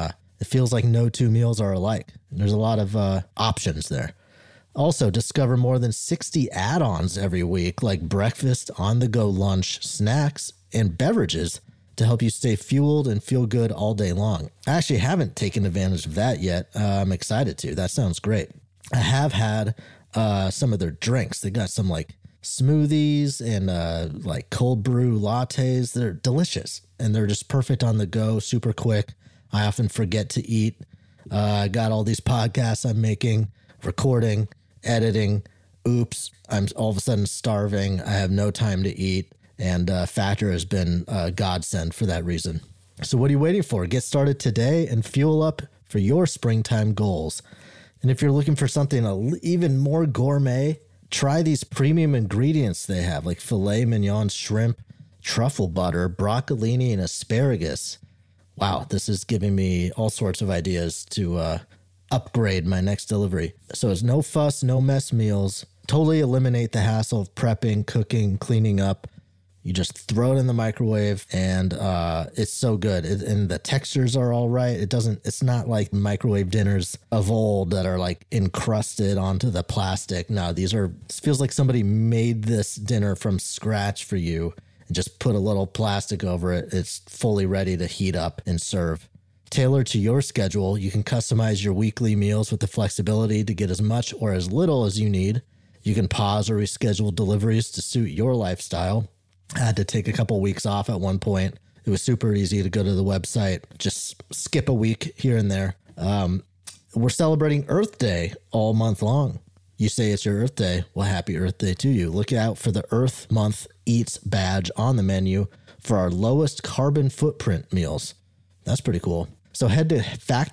Speaker 5: It feels like no two meals are alike. There's a lot of options there. Also, discover more than 60 add-ons every week, like breakfast, on-the-go lunch, snacks, and beverages to help you stay fueled and feel good all day long. I actually haven't taken advantage of that yet. I'm excited to. That sounds great. I have had some of their drinks. They got some like smoothies and like cold brew lattes. They're delicious and they're just perfect on the go, super quick. I often forget to eat. I got all these podcasts I'm making, recording, editing. Oops, I'm all of a sudden starving. I have no time to eat. And Factor has been a godsend for that reason. So what are you waiting for? Get started today and fuel up for your springtime goals. And if you're looking for something even more gourmet, try these premium ingredients they have, like filet mignon shrimp, truffle butter, broccolini, and asparagus. Wow, this is giving me all sorts of ideas to upgrade my next delivery. So it's no fuss, no mess meals. Totally eliminate the hassle of prepping, cooking, cleaning up. You just throw it in the microwave and it's so good. And the textures are all right. It's not like microwave dinners of old that are like encrusted onto the plastic. No, it feels like somebody made this dinner from scratch for you and just put a little plastic over it. It's fully ready to heat up and serve. Tailored to your schedule, you can customize your weekly meals with the flexibility to get as much or as little as you need. You can pause or reschedule deliveries to suit your lifestyle. I had to take a couple weeks off at one point. It was super easy to go to the website, just skip a week here and there. We're celebrating Earth Day all month long. You say it's your Earth Day. Well, happy Earth Day to you. Look out for the Earth Month Eats badge on the menu for our lowest carbon footprint meals. That's pretty cool. So head to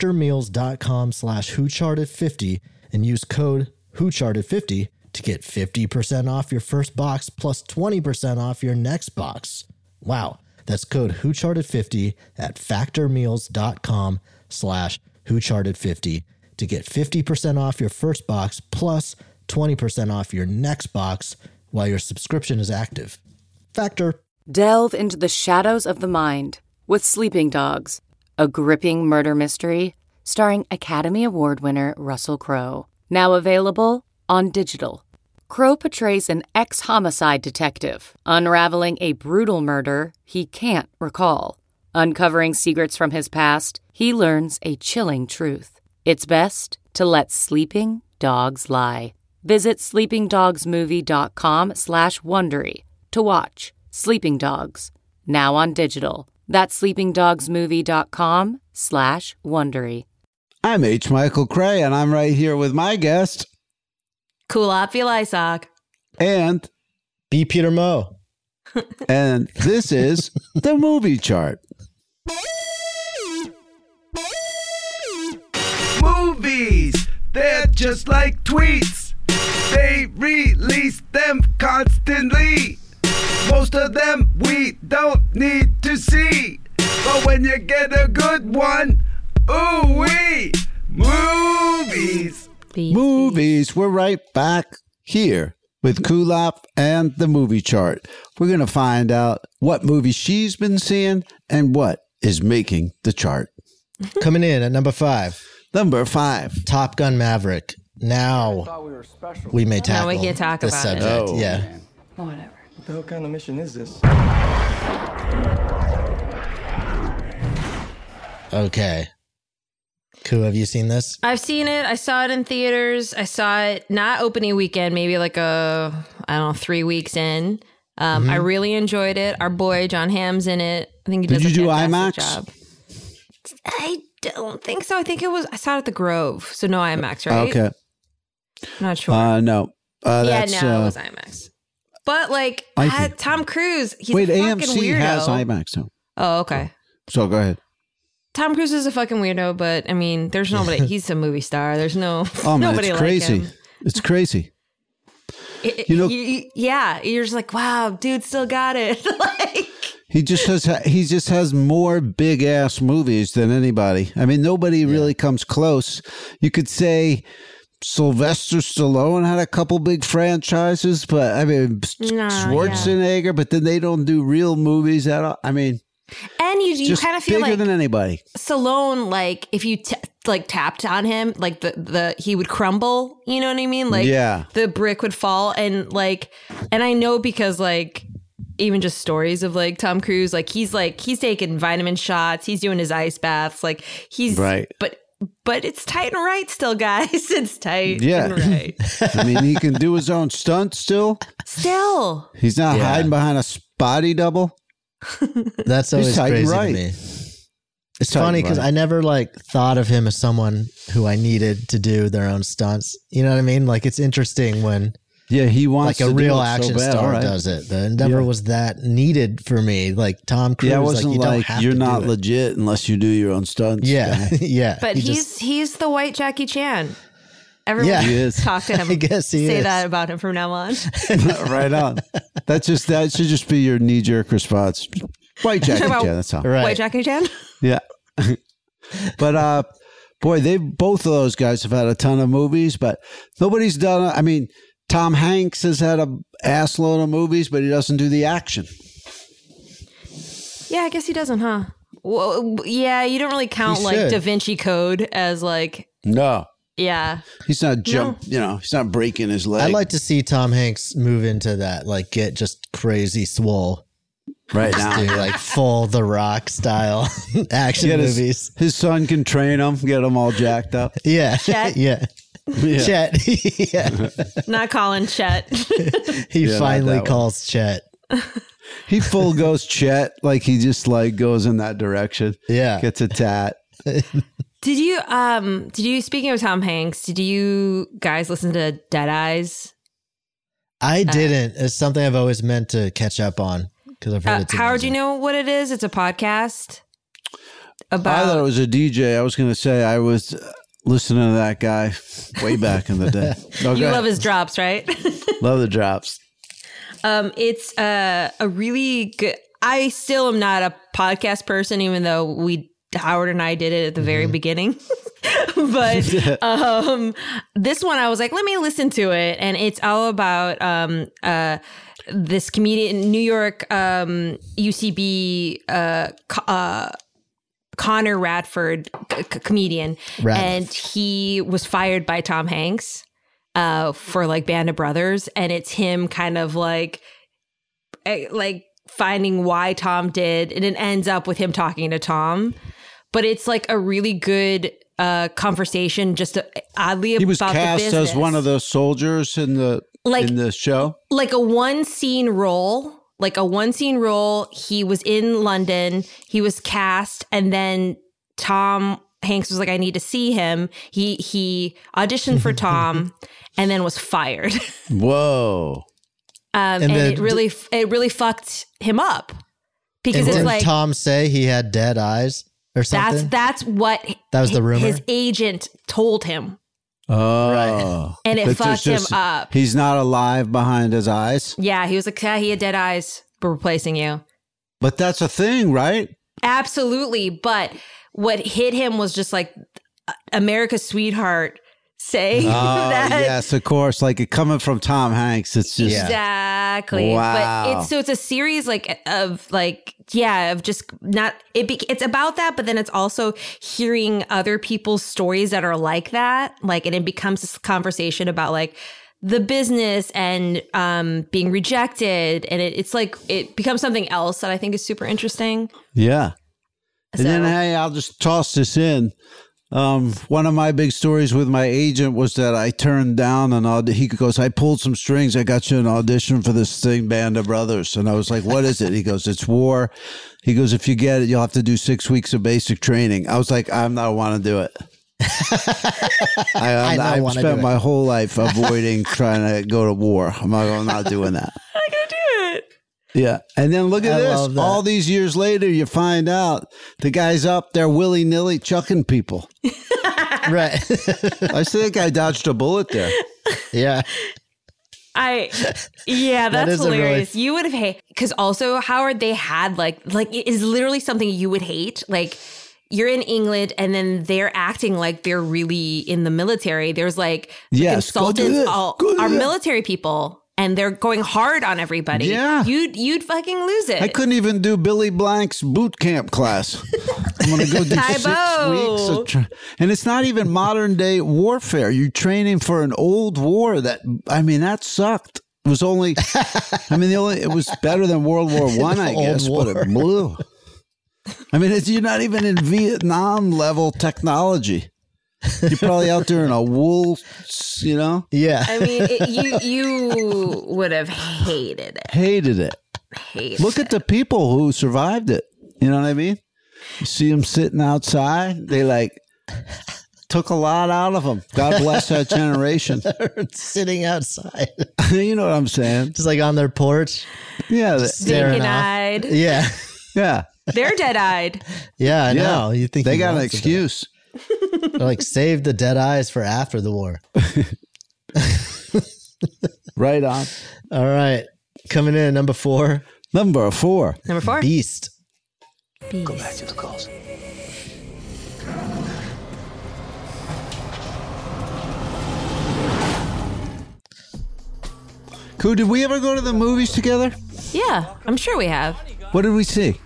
Speaker 5: factormeals.com/WhoCharted50 and use code WhoCharted50 to get 50% off your first box plus 20% off your next box. Wow. That's code WhoCharted50 at factormeals.com/WhoCharted50 to get 50% off your first box plus 20% off your next box while your subscription is active. Factor.
Speaker 10: Delve into the shadows of the mind with Sleeping Dogs, a gripping murder mystery starring Academy Award winner Russell Crowe. Now available on digital. Crowe portrays an ex-homicide detective unraveling a brutal murder he can't recall. Uncovering secrets from his past, he learns a chilling truth. It's best to let sleeping dogs lie. Visit sleepingdogsmovie.com/Wondery to watch Sleeping Dogs, now on digital. That's sleepingdogsmovie.com/Wondery.
Speaker 4: I'm H. Michael Cray, and I'm right here with my guest.
Speaker 6: Kulap Vilaysack.
Speaker 4: And
Speaker 5: B. Peter Moe.
Speaker 4: And this is the movie chart.
Speaker 11: Movies, they're just like tweets. They release them constantly. Most of them we don't need to see. But when you get a good one, ooh-wee, movies.
Speaker 4: Movies. We're right back here with Kulap and the movie chart. We're going to find out what movie she's been seeing and what is making the chart.
Speaker 5: Coming in at number 5.
Speaker 4: Number 5.
Speaker 5: Top Gun Maverick. Now we may tackle
Speaker 6: we can talk
Speaker 5: this
Speaker 6: about
Speaker 5: subject.
Speaker 6: it.
Speaker 5: Yeah.
Speaker 11: Man.
Speaker 6: Whatever.
Speaker 11: What the hell kind of mission is this?
Speaker 5: Okay. Ku, have you seen this?
Speaker 6: I've seen it. I saw it in theaters. I saw it not opening weekend, maybe like 3 weeks in. I really enjoyed it. Our boy John Hamm's in it. I think he does
Speaker 4: Did you
Speaker 6: a
Speaker 4: do
Speaker 6: fantastic
Speaker 4: IMAX?
Speaker 6: job. I don't think so. I think I saw it at the Grove. So no IMAX, right?
Speaker 4: Okay.
Speaker 6: I'm not sure.
Speaker 4: No.
Speaker 6: Yeah,
Speaker 4: That's,
Speaker 6: no, it was IMAX. But like, Tom Cruise, he's
Speaker 4: wait,
Speaker 6: a fucking
Speaker 4: AMC
Speaker 6: weirdo.
Speaker 4: has IMAX too.
Speaker 6: Oh, okay.
Speaker 4: So go ahead.
Speaker 6: Tom Cruise is a fucking weirdo, but I mean, there's nobody. He's a movie star. There's no
Speaker 4: Oh man,
Speaker 6: nobody
Speaker 4: it's
Speaker 6: like
Speaker 4: crazy.
Speaker 6: him.
Speaker 4: It's crazy.
Speaker 6: Yeah, you're just like, wow, dude, still got it. Like,
Speaker 4: He just has more big ass movies than anybody. I mean, nobody really comes close. You could say Sylvester Stallone had a couple big franchises, but I mean Schwarzenegger, but then they don't do real movies at all. I mean,
Speaker 6: And you
Speaker 4: Just
Speaker 6: kind of feel
Speaker 4: bigger
Speaker 6: like
Speaker 4: than anybody.
Speaker 6: Stallone, like if you tapped on him, like the he would crumble. You know what I mean? Like the brick would fall, and I know because like even just stories of like Tom Cruise, like he's taking vitamin shots, he's doing his ice baths, like he's
Speaker 4: right.
Speaker 6: But it's tight and right still, guys. It's tight
Speaker 4: and
Speaker 6: right.
Speaker 4: I mean, he can do his own stunts still. He's not hiding behind a body double.
Speaker 5: That's always crazy to me. It's funny because I never like thought of him as someone who I needed to do their own stunts. You know what I mean? Like it's interesting when
Speaker 4: he wants
Speaker 5: like a
Speaker 4: to
Speaker 5: real
Speaker 4: do it
Speaker 5: action
Speaker 4: so bad,
Speaker 5: star
Speaker 4: right.
Speaker 5: does it. But it never was that needed for me. Like Tom Cruise,
Speaker 4: it wasn't
Speaker 5: you don't
Speaker 4: like
Speaker 5: have
Speaker 4: you're
Speaker 5: to
Speaker 4: not
Speaker 5: do it.
Speaker 4: legit unless you do your own stunts.
Speaker 5: Yeah, yeah.
Speaker 6: But he's the white Jackie Chan. Everyone
Speaker 4: he is.
Speaker 6: talk to him.
Speaker 5: I guess he
Speaker 6: say
Speaker 5: is.
Speaker 6: that about him from now on.
Speaker 4: Right on. That should just be your knee jerk response. White Jackie Chan. That's all.
Speaker 6: White Jackie Chan.
Speaker 4: Yeah. But boy, both of those guys have had a ton of movies, but nobody's done. I mean, Tom Hanks has had a ass load of movies, but he doesn't do the action.
Speaker 6: Yeah, I guess he doesn't, huh? Well, yeah, you don't really count like Da Vinci Code as like.
Speaker 4: No.
Speaker 6: Yeah.
Speaker 4: He's not he's not breaking his leg.
Speaker 5: I'd like to see Tom Hanks move into that, like get just crazy swole.
Speaker 4: Right
Speaker 5: Just
Speaker 4: now.
Speaker 5: do like full The Rock style action movies.
Speaker 4: His son can train him, get him all jacked up.
Speaker 5: Yeah.
Speaker 6: Chet?
Speaker 5: Yeah. Chet. Yeah.
Speaker 6: Not calling Chet.
Speaker 5: He finally calls Chet.
Speaker 4: He full goes Chet, like he just like goes in that direction.
Speaker 5: Yeah.
Speaker 4: Gets a tat.
Speaker 6: Did you speaking of Tom Hanks, did you guys listen to Dead Eyes?
Speaker 5: I didn't. It's something I've always meant to catch up on because I've heard it's
Speaker 6: Howard, do you know what it is? It's a podcast about.
Speaker 4: I thought it was a DJ. I was going to say I was listening to that guy way back in the day.
Speaker 6: You love his drops, right?
Speaker 4: Love the drops.
Speaker 6: It's a really good. I still am not a podcast person, even though Howard and I did it at the very beginning. But this one, I was like, let me listen to it, and it's all about this comedian, New York UCB Connor Radford comedian, and he was fired by Tom Hanks for like Band of Brothers, and it's him kind of like finding why Tom did, and it ends up with him talking to Tom. But it's like a really good conversation, just oddly about the business.
Speaker 4: He was cast as one of those soldiers in the show,
Speaker 6: like a one scene role. He was in London. He was cast, and then Tom Hanks was like, "I need to see him." He auditioned for Tom, and then was fired.
Speaker 4: Whoa!
Speaker 6: And it really fucked him up because it's like
Speaker 5: Tom say he had dead eyes. Or something?
Speaker 6: That's what
Speaker 5: that was the rumor.
Speaker 6: His agent told him.
Speaker 4: Oh, right.
Speaker 6: And it fucked him up.
Speaker 4: He's not alive behind his eyes.
Speaker 6: Yeah, he was like, he had dead eyes. We're replacing you.
Speaker 4: But that's a thing, right?
Speaker 6: Absolutely. But what hit him was just like America's sweetheart saying that.
Speaker 4: Yes, of course. Like it coming from Tom Hanks. It's just
Speaker 6: exactly.
Speaker 4: Wow.
Speaker 6: But it's a series of just not it's about that, but then it's also hearing other people's stories that are like that, like, and it becomes this conversation about like the business and being rejected, and it's like it becomes something else that I think is super interesting.
Speaker 4: Yeah. And then hey, I'll just toss this in. One of my big stories with my agent was that I turned down he goes, I pulled some strings. I got you an audition for this thing, Band of Brothers. And I was like, what is it? He goes, it's war. He goes, if you get it, you'll have to do 6 weeks of basic training. I was like, I'm not want to do it. I've spent my whole life avoiding trying to go to war. I'm not doing that.
Speaker 6: I'm going to do it.
Speaker 4: Yeah. And then look at this. All these years later, you find out the guy's up there willy-nilly chucking people.
Speaker 5: Right.
Speaker 4: I think I dodged a bullet there.
Speaker 5: Yeah.
Speaker 6: that's hilarious. You would have hated, because also, Howard, they had like it is literally something you would hate. Like, you're in England and then they're acting like they're really in the military. There's like consultants, our military people. and they're going hard on everybody.
Speaker 4: Yeah.
Speaker 6: You'd fucking lose it.
Speaker 4: I couldn't even do Billy Blank's boot camp class. I'm going to go do 6 weeks. And it's not even modern day warfare. You're training for an old war that sucked. It was only, it was better than World War I guess, but it blew. You're not even in Vietnam level technology. You're probably out there in a wool,
Speaker 5: Yeah.
Speaker 6: You would have hated it.
Speaker 4: Hated it. Look at the people who survived it. You know what I mean? You see them sitting outside. They took a lot out of them. God bless that generation.
Speaker 5: Sitting outside.
Speaker 4: You know what I'm saying?
Speaker 5: Just on their porch.
Speaker 4: Yeah.
Speaker 6: Stinking-eyed.
Speaker 5: Yeah.
Speaker 4: Yeah.
Speaker 6: They're dead-eyed.
Speaker 5: Yeah, I know. You think
Speaker 4: they got an excuse.
Speaker 5: They're save the dead eyes for after the war.
Speaker 4: Right on.
Speaker 5: All right. Coming in at number 4.
Speaker 4: Number 4.
Speaker 5: Beast.
Speaker 8: Go back to the calls.
Speaker 4: Cool. Did we ever go to the movies together?
Speaker 6: Yeah, I'm sure we have.
Speaker 4: What did we see?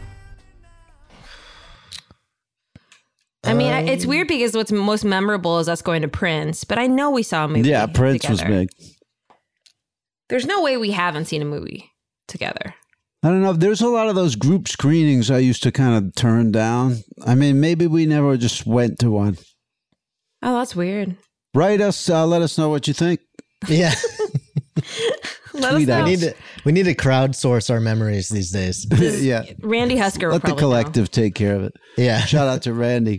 Speaker 6: It's weird because what's most memorable is us going to Prince, but I know we saw a movie.
Speaker 4: Yeah, Prince
Speaker 6: together.
Speaker 4: was big.
Speaker 6: There's no way we haven't seen a movie together.
Speaker 4: I don't know. There's a lot of those group screenings I used to kind of turn down. Maybe we never just went to one.
Speaker 6: Oh, that's weird.
Speaker 4: Write us. Let us know what you think.
Speaker 5: Yeah.
Speaker 6: Let us know.
Speaker 5: We need to crowdsource our memories these days.
Speaker 4: Yeah.
Speaker 6: Randy Husker will
Speaker 4: Let the
Speaker 6: probably
Speaker 4: collective take care of it.
Speaker 5: Yeah.
Speaker 4: Shout out to Randy.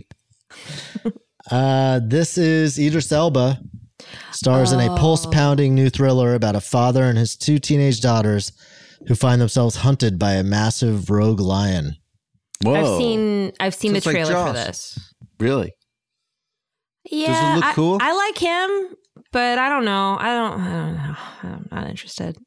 Speaker 5: This is Idris Elba. Stars in a pulse-pounding new thriller about a father and his 2 teenage daughters who find themselves hunted by a massive rogue lion.
Speaker 4: Whoa.
Speaker 6: I've seen the
Speaker 4: Sounds like
Speaker 6: trailer for
Speaker 4: Jaws.
Speaker 6: this.
Speaker 4: Really?
Speaker 6: Yeah,
Speaker 4: Does it look cool?
Speaker 6: I like him, but I don't know. I don't know. I'm not interested.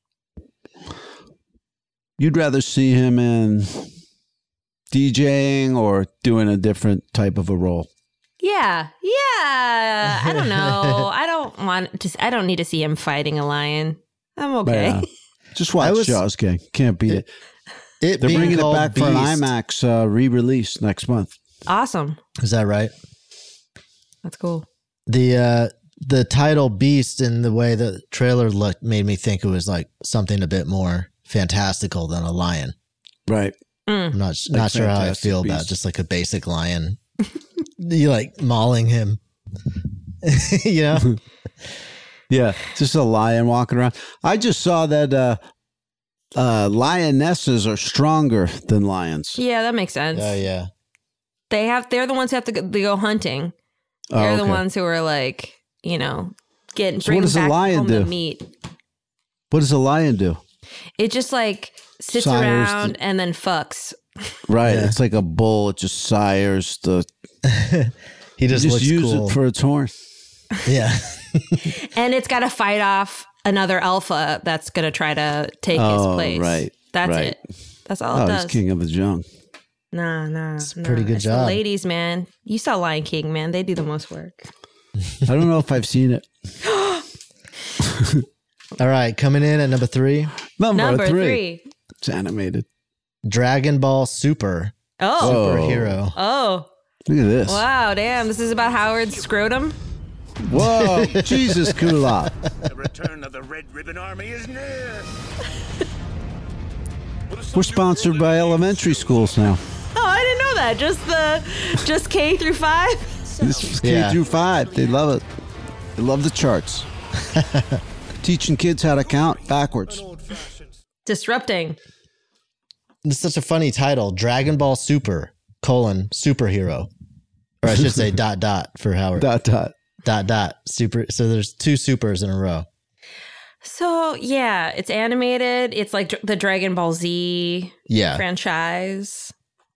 Speaker 4: You'd rather see him in DJing or doing a different type of a role?
Speaker 6: Yeah. I don't know. I don't need to see him fighting a lion. I'm okay.
Speaker 4: Yeah. Just watch Jaws, gang. Can't beat it. They're bringing it back for an IMAX re-release next month.
Speaker 6: Awesome.
Speaker 5: Is that right?
Speaker 6: That's cool.
Speaker 5: The title Beast and the way the trailer looked made me think it was something a bit more fantastical than a lion.
Speaker 4: Right.
Speaker 5: I'm not sure how I feel about just a basic lion. You mauling him. You know?
Speaker 4: Yeah, just a lion walking around. I just saw that lionesses are stronger than lions.
Speaker 6: Yeah, that makes sense.
Speaker 5: Oh, yeah.
Speaker 6: They're the ones who have to go hunting. They're the ones who are bringing back home the meat.
Speaker 4: What does a lion do?
Speaker 6: It just sits around and then fucks.
Speaker 4: Right. Yeah. It's like a bull. It just sires the...
Speaker 5: He just
Speaker 4: use
Speaker 5: cool.
Speaker 4: it for its horn.
Speaker 5: Yeah.
Speaker 6: And it's got to fight off another alpha that's going to try to take his place.
Speaker 4: Right.
Speaker 6: That's
Speaker 4: right.
Speaker 6: it. That's all it does.
Speaker 4: He's king of the jungle.
Speaker 6: Nah.
Speaker 5: It's a pretty good
Speaker 6: it's
Speaker 5: job.
Speaker 6: The ladies, man. You saw Lion King, man. They do the most work.
Speaker 4: I don't know if I've seen it.
Speaker 5: All right. Coming in at number 3.
Speaker 6: Number 3.
Speaker 4: It's animated.
Speaker 5: Dragon Ball Super.
Speaker 6: Oh.
Speaker 5: Superhero.
Speaker 6: Oh.
Speaker 4: Look at this.
Speaker 6: Wow, damn. This is about Howard's scrotum?
Speaker 4: Whoa. Jesus, Kula.
Speaker 3: The return of the Red Ribbon Army is near.
Speaker 4: We're sponsored by elementary schools now.
Speaker 6: Oh, I didn't know that. Just K through 5?
Speaker 4: This is K through 5. They love it. They love the charts. Teaching kids how to count backwards.
Speaker 6: Disrupting.
Speaker 5: It's such a funny title. Dragon Ball Super, superhero. Or I should say ... for Howard. ... Super. So there's 2 supers in a row.
Speaker 6: So, yeah, it's animated. It's like the Dragon Ball Z franchise.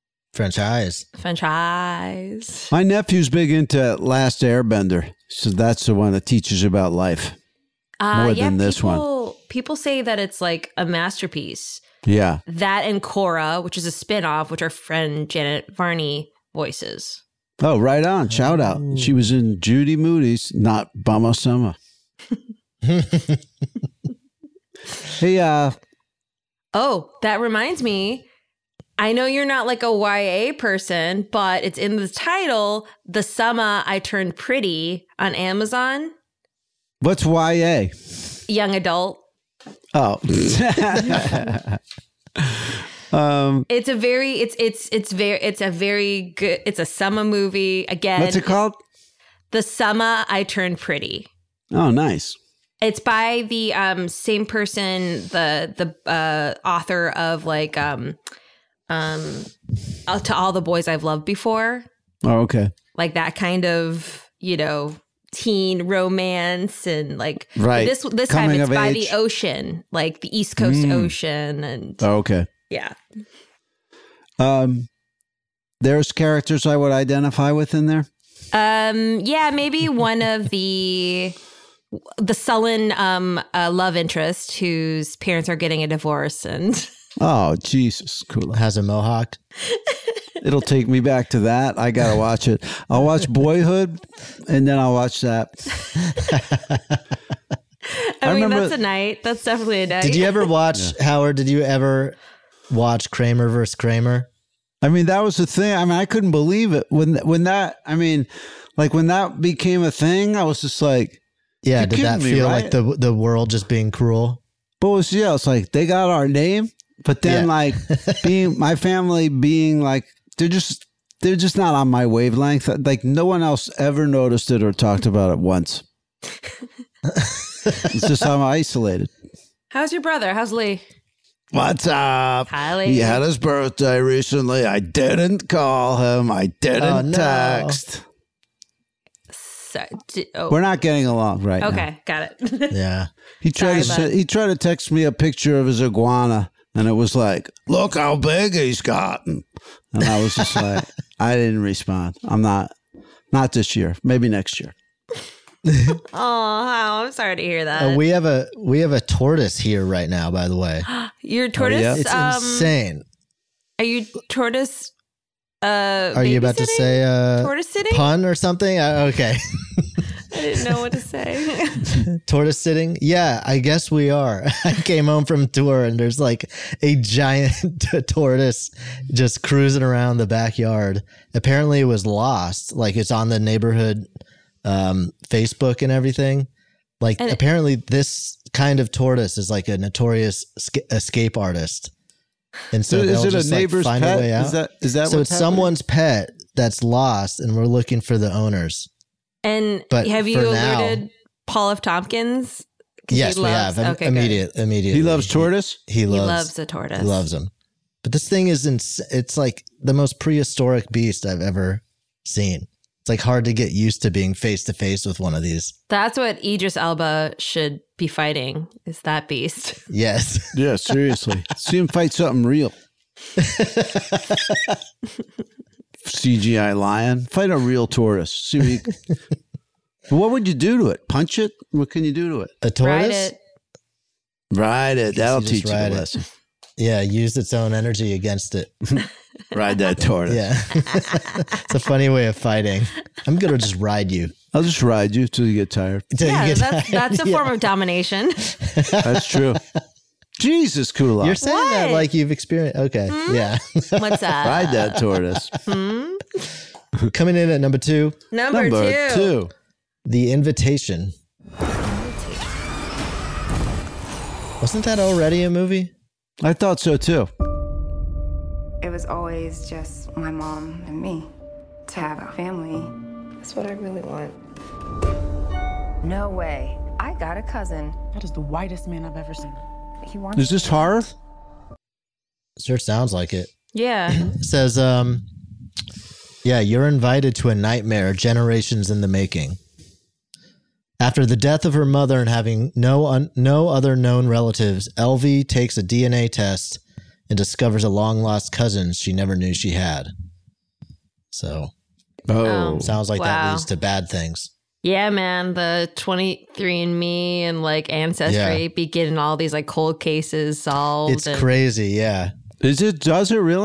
Speaker 4: My nephew's big into Last Airbender. So that's the one that teaches about life. More than this one.
Speaker 6: People say that it's like a masterpiece.
Speaker 4: Yeah.
Speaker 6: That and Korra, which is a spinoff, which our friend Janet Varney voices.
Speaker 4: Oh, right on. Shout out. She was in Judy Moody's Not Bama Summer. Hey,
Speaker 6: Oh, that reminds me. I know you're not like a YA person, but it's in the title, The Summer I Turned Pretty on Amazon.
Speaker 4: what's YA?
Speaker 6: Young adult.
Speaker 4: Oh.
Speaker 6: It's a very good, it's a summer movie. Again,
Speaker 4: What's it called?
Speaker 6: The Summer I Turned Pretty.
Speaker 4: Oh, nice.
Speaker 6: It's by the same person, the author of like To All the Boys I've Loved Before.
Speaker 4: Oh, okay.
Speaker 6: Like that kind of, teen romance and like
Speaker 4: Right.
Speaker 6: This time
Speaker 4: Coming
Speaker 6: it's
Speaker 4: of
Speaker 6: by
Speaker 4: age.
Speaker 6: the ocean, like the East Coast Ocean, and
Speaker 4: Oh, okay.
Speaker 6: yeah.
Speaker 4: There's characters I would identify with in there.
Speaker 6: Yeah, maybe one of the sullen love interest whose parents are getting a divorce and
Speaker 4: Oh, Jesus. Cool.
Speaker 5: Has a mohawk.
Speaker 4: It'll take me back to that. I got to watch it. I'll watch Boyhood and then I'll watch that.
Speaker 6: I mean,
Speaker 4: remember-
Speaker 6: that's a night. That's definitely a night.
Speaker 5: Did you ever watch, Howard, did you ever watch Kramer versus Kramer?
Speaker 4: I mean, that was the thing. I mean, I couldn't believe it when that became a thing. I was just like,
Speaker 5: Yeah,
Speaker 4: You're
Speaker 5: did that
Speaker 4: kidding me,
Speaker 5: feel
Speaker 4: right?
Speaker 5: like the world just being cruel?
Speaker 4: but it's like they got our name, but then
Speaker 5: Yeah.
Speaker 4: like being my family being like, they're just not on my wavelength. Like no one else ever noticed it or talked about it once. It's just I'm isolated.
Speaker 6: How's your brother? How's Lee?
Speaker 4: What's up?
Speaker 6: Hi, Lee.
Speaker 4: He had his birthday recently. I didn't call him. I didn't
Speaker 5: Oh, no.
Speaker 4: text.
Speaker 6: Oh.
Speaker 4: We're not getting along right now.
Speaker 6: Okay, got it.
Speaker 5: Yeah.
Speaker 4: He tried
Speaker 6: Sorry, bud.
Speaker 4: he tried to text me a picture of his iguana, and it was like, "Look how big he's gotten." And I was just like, I didn't respond. I'm not this year. Maybe next year.
Speaker 6: Oh, I'm sorry to hear that.
Speaker 5: We have a tortoise here right now, by the way.
Speaker 6: Your tortoise.
Speaker 4: yeah?
Speaker 5: It's insane.
Speaker 6: Are you tortoise?
Speaker 5: Are you about to say
Speaker 6: tortoise sitting?
Speaker 5: pun or something? Okay.
Speaker 6: I didn't know what to say.
Speaker 5: Tortoise sitting? Yeah, I guess we are. I came home from tour and there's like a giant tortoise just cruising around the backyard. Apparently it was lost. Like it's on the neighborhood Facebook and everything. Like
Speaker 6: And-
Speaker 5: apparently this kind of tortoise is like a notorious escape artist. And so
Speaker 4: Is
Speaker 5: they'll
Speaker 4: it
Speaker 5: just
Speaker 4: a
Speaker 5: like
Speaker 4: neighbor's
Speaker 5: find
Speaker 4: pet?
Speaker 5: a way out.
Speaker 4: Is that
Speaker 5: so
Speaker 4: what's
Speaker 5: it's
Speaker 4: happening?
Speaker 5: someone's pet that's lost and we're looking for the owners.
Speaker 6: And
Speaker 5: But
Speaker 6: have you
Speaker 5: for now-
Speaker 6: alerted Paul F. Tompkins? 'Cause
Speaker 5: Yes,
Speaker 6: he
Speaker 5: we
Speaker 6: loves-
Speaker 5: have.
Speaker 6: Okay,
Speaker 5: Immediately.
Speaker 4: He loves tortoise.
Speaker 5: He
Speaker 6: He
Speaker 5: loves,
Speaker 6: loves the tortoise.
Speaker 5: He loves them. But this thing is, it's like the most prehistoric beast I've ever seen. It's like hard to get used to being face to face with one of these.
Speaker 6: That's what Idris Elba should be fighting, is that beast.
Speaker 5: Yes.
Speaker 4: Yeah, seriously. See him fight something real. CGI lion. Fight a real tortoise. See what, what would you do to it? Punch it? What can you do to it?
Speaker 5: A tortoise?
Speaker 6: Ride it.
Speaker 4: Ride it. That'll
Speaker 5: just
Speaker 4: teach you a
Speaker 5: ride it.
Speaker 4: lesson.
Speaker 5: Yeah, use its own energy against it.
Speaker 4: Ride that tortoise.
Speaker 5: Yeah. It's a funny way of fighting. I'm going to just ride you.
Speaker 4: I'll just ride you till you get tired.
Speaker 5: Till you
Speaker 6: Yeah,
Speaker 5: get
Speaker 6: that's
Speaker 5: tired.
Speaker 6: a form of domination.
Speaker 4: That's true. Jesus, Kulak.
Speaker 5: You're saying that
Speaker 6: What?
Speaker 5: like you've experienced. Okay. Yeah.
Speaker 6: What's up?
Speaker 4: Ride that tortoise.
Speaker 5: Coming in at number 2,
Speaker 6: Number two.
Speaker 5: The Invitation. Wasn't that already a movie?
Speaker 4: I thought so too.
Speaker 12: It was always just my mom and me. To have a family, that's what I really want.
Speaker 13: No way. I got a cousin.
Speaker 14: That is the whitest man I've ever seen.
Speaker 12: He wants
Speaker 4: Is this horror?
Speaker 5: Sure sounds like it.
Speaker 6: Yeah.
Speaker 5: It says, yeah, you're invited to a nightmare generations in the making. After the death of her mother and having no other known relatives, Elvie takes a DNA test and discovers a long-lost cousin she never knew she had. So, sounds like that
Speaker 6: wow.
Speaker 5: leads to bad things.
Speaker 6: Yeah, man, the 23andMe and like Ancestry
Speaker 5: Yeah.
Speaker 6: be getting all these like cold cases solved.
Speaker 5: It's crazy, yeah.
Speaker 4: Does it really?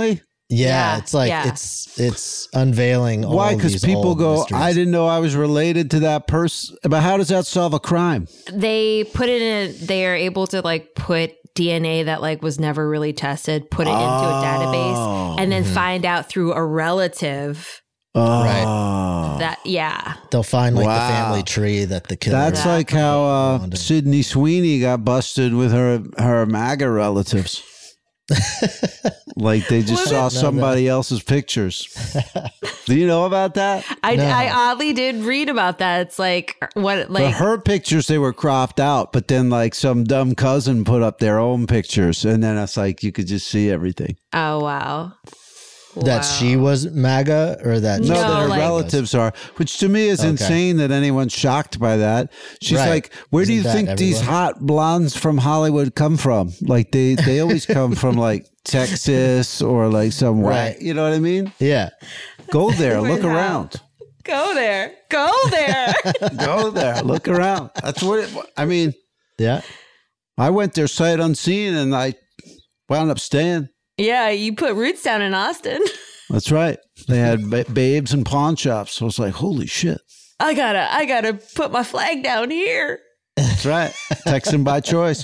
Speaker 5: Yeah, it's like it's unveiling.
Speaker 4: Why? Because people go, I didn't know I was related to that person. But how does that solve a crime?
Speaker 6: They put it in. They are able to like put DNA that like was never really tested, put it into a database, and then find out through a relative.
Speaker 5: Right.
Speaker 6: That
Speaker 5: they'll find like the family tree that the killer.
Speaker 4: That's like how Sydney Sweeney got busted with her MAGA relatives. Like they just saw somebody else's pictures. Do you know about that?
Speaker 6: I oddly did read about that. It's like what like
Speaker 4: but her pictures, they were cropped out, but then like some dumb cousin put up their own pictures, and then it's like you could just see everything.
Speaker 6: Oh wow.
Speaker 5: That she was MAGA or that
Speaker 4: that her relatives are, which to me is insane that anyone's shocked by that. She's like, where do you think these hot blondes from Hollywood come from? Like they always come from like Texas or like somewhere. You know what I mean?
Speaker 5: Yeah.
Speaker 4: Go there, look around.
Speaker 6: Go there. Go there.
Speaker 4: Go there, look around. That's what I mean.
Speaker 5: Yeah.
Speaker 4: I went there sight unseen and I wound up staying.
Speaker 6: Yeah, you put roots down in Austin.
Speaker 4: That's right. They had babes and pawn shops. So I was like, holy shit.
Speaker 6: I gotta put my flag down here.
Speaker 4: That's right. Texan by choice.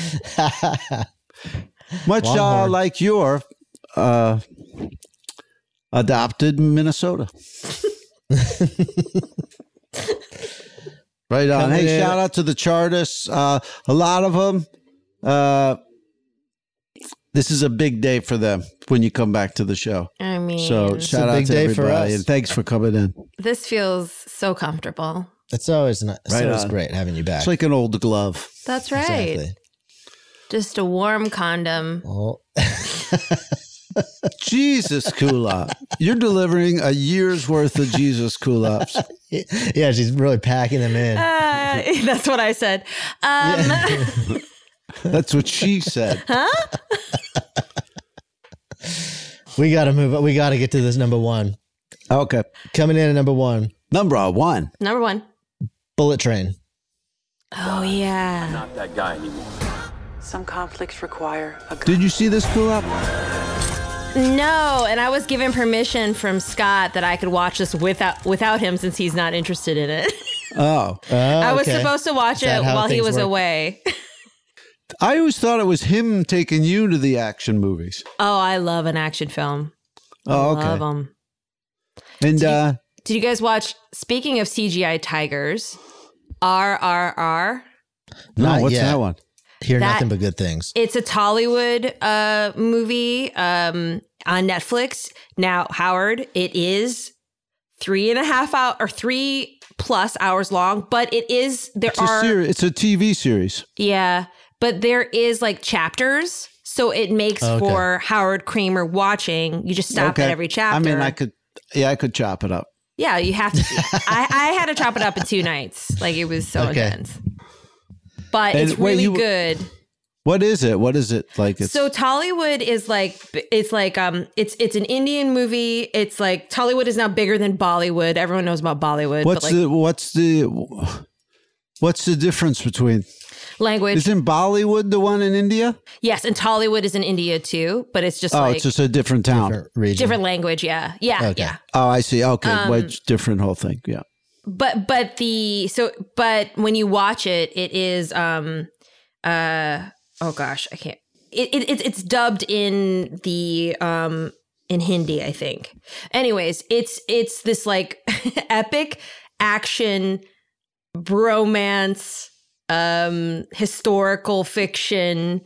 Speaker 4: Much like your adopted Minnesota. Right on. Hey, shout out to the Chartists. A lot of them. This is a big day for them when you come back to the show.
Speaker 6: I mean,
Speaker 4: so shout out to everybody and thanks for coming in.
Speaker 6: This feels so comfortable.
Speaker 5: It's always great having you back.
Speaker 4: It's like an old glove.
Speaker 6: That's right.
Speaker 5: Exactly.
Speaker 6: Just a warm condom.
Speaker 5: Oh.
Speaker 4: Jesus Kulop. You're delivering a year's worth of Jesus Kulops.
Speaker 5: Yeah, she's really packing them in.
Speaker 6: That's what I said.
Speaker 4: That's what she said.
Speaker 6: Huh?
Speaker 5: We got to move on. We got to get to this number one.
Speaker 4: Okay.
Speaker 5: Coming in at number one.
Speaker 6: Number one.
Speaker 5: Bullet Train.
Speaker 6: Oh, yeah.
Speaker 15: I'm not that guy anymore. Some conflicts require a...
Speaker 4: Did you see this Kulop?
Speaker 6: No, and I was given permission from Scott that I could watch this without him since he's not interested in it.
Speaker 5: I
Speaker 6: was supposed to watch it while he was away.
Speaker 4: I always thought it was him taking you to the action movies.
Speaker 6: Oh, I love an action film.
Speaker 4: Oh, okay.
Speaker 6: I love them.
Speaker 4: And
Speaker 6: did you guys watch, speaking of CGI tigers, RRR?
Speaker 4: No, what's that one?
Speaker 5: Hear nothing but good things.
Speaker 6: It's a Tollywood movie on Netflix. Now, Howard, it is 3.5 hours or 3+ hours long, but it is, it's
Speaker 4: a TV series.
Speaker 6: Yeah. But there is like chapters, so it makes for Howard Kramer watching. You just stop at every chapter.
Speaker 4: I mean, I could chop it up.
Speaker 6: Yeah, you have to. I had to chop it up in 2 nights. Like it was so intense. But it's really good.
Speaker 4: What is it? What is it like?
Speaker 6: So Tollywood is like it's an Indian movie. It's like Tollywood is now bigger than Bollywood. Everyone knows about Bollywood.
Speaker 4: What's the difference between?
Speaker 6: Language.
Speaker 4: Isn't Bollywood the one in India?
Speaker 6: Yes, and Tollywood is in India too, but it's just
Speaker 4: it's just a different town.
Speaker 5: Different region.
Speaker 6: Different language, yeah. Yeah,
Speaker 4: okay.
Speaker 6: yeah.
Speaker 4: Oh, I see. Okay, different whole thing, yeah.
Speaker 6: But when you watch it, it is oh gosh, I can't. It's dubbed in the in Hindi, I think. Anyways, it's this like epic action bromance, historical fiction,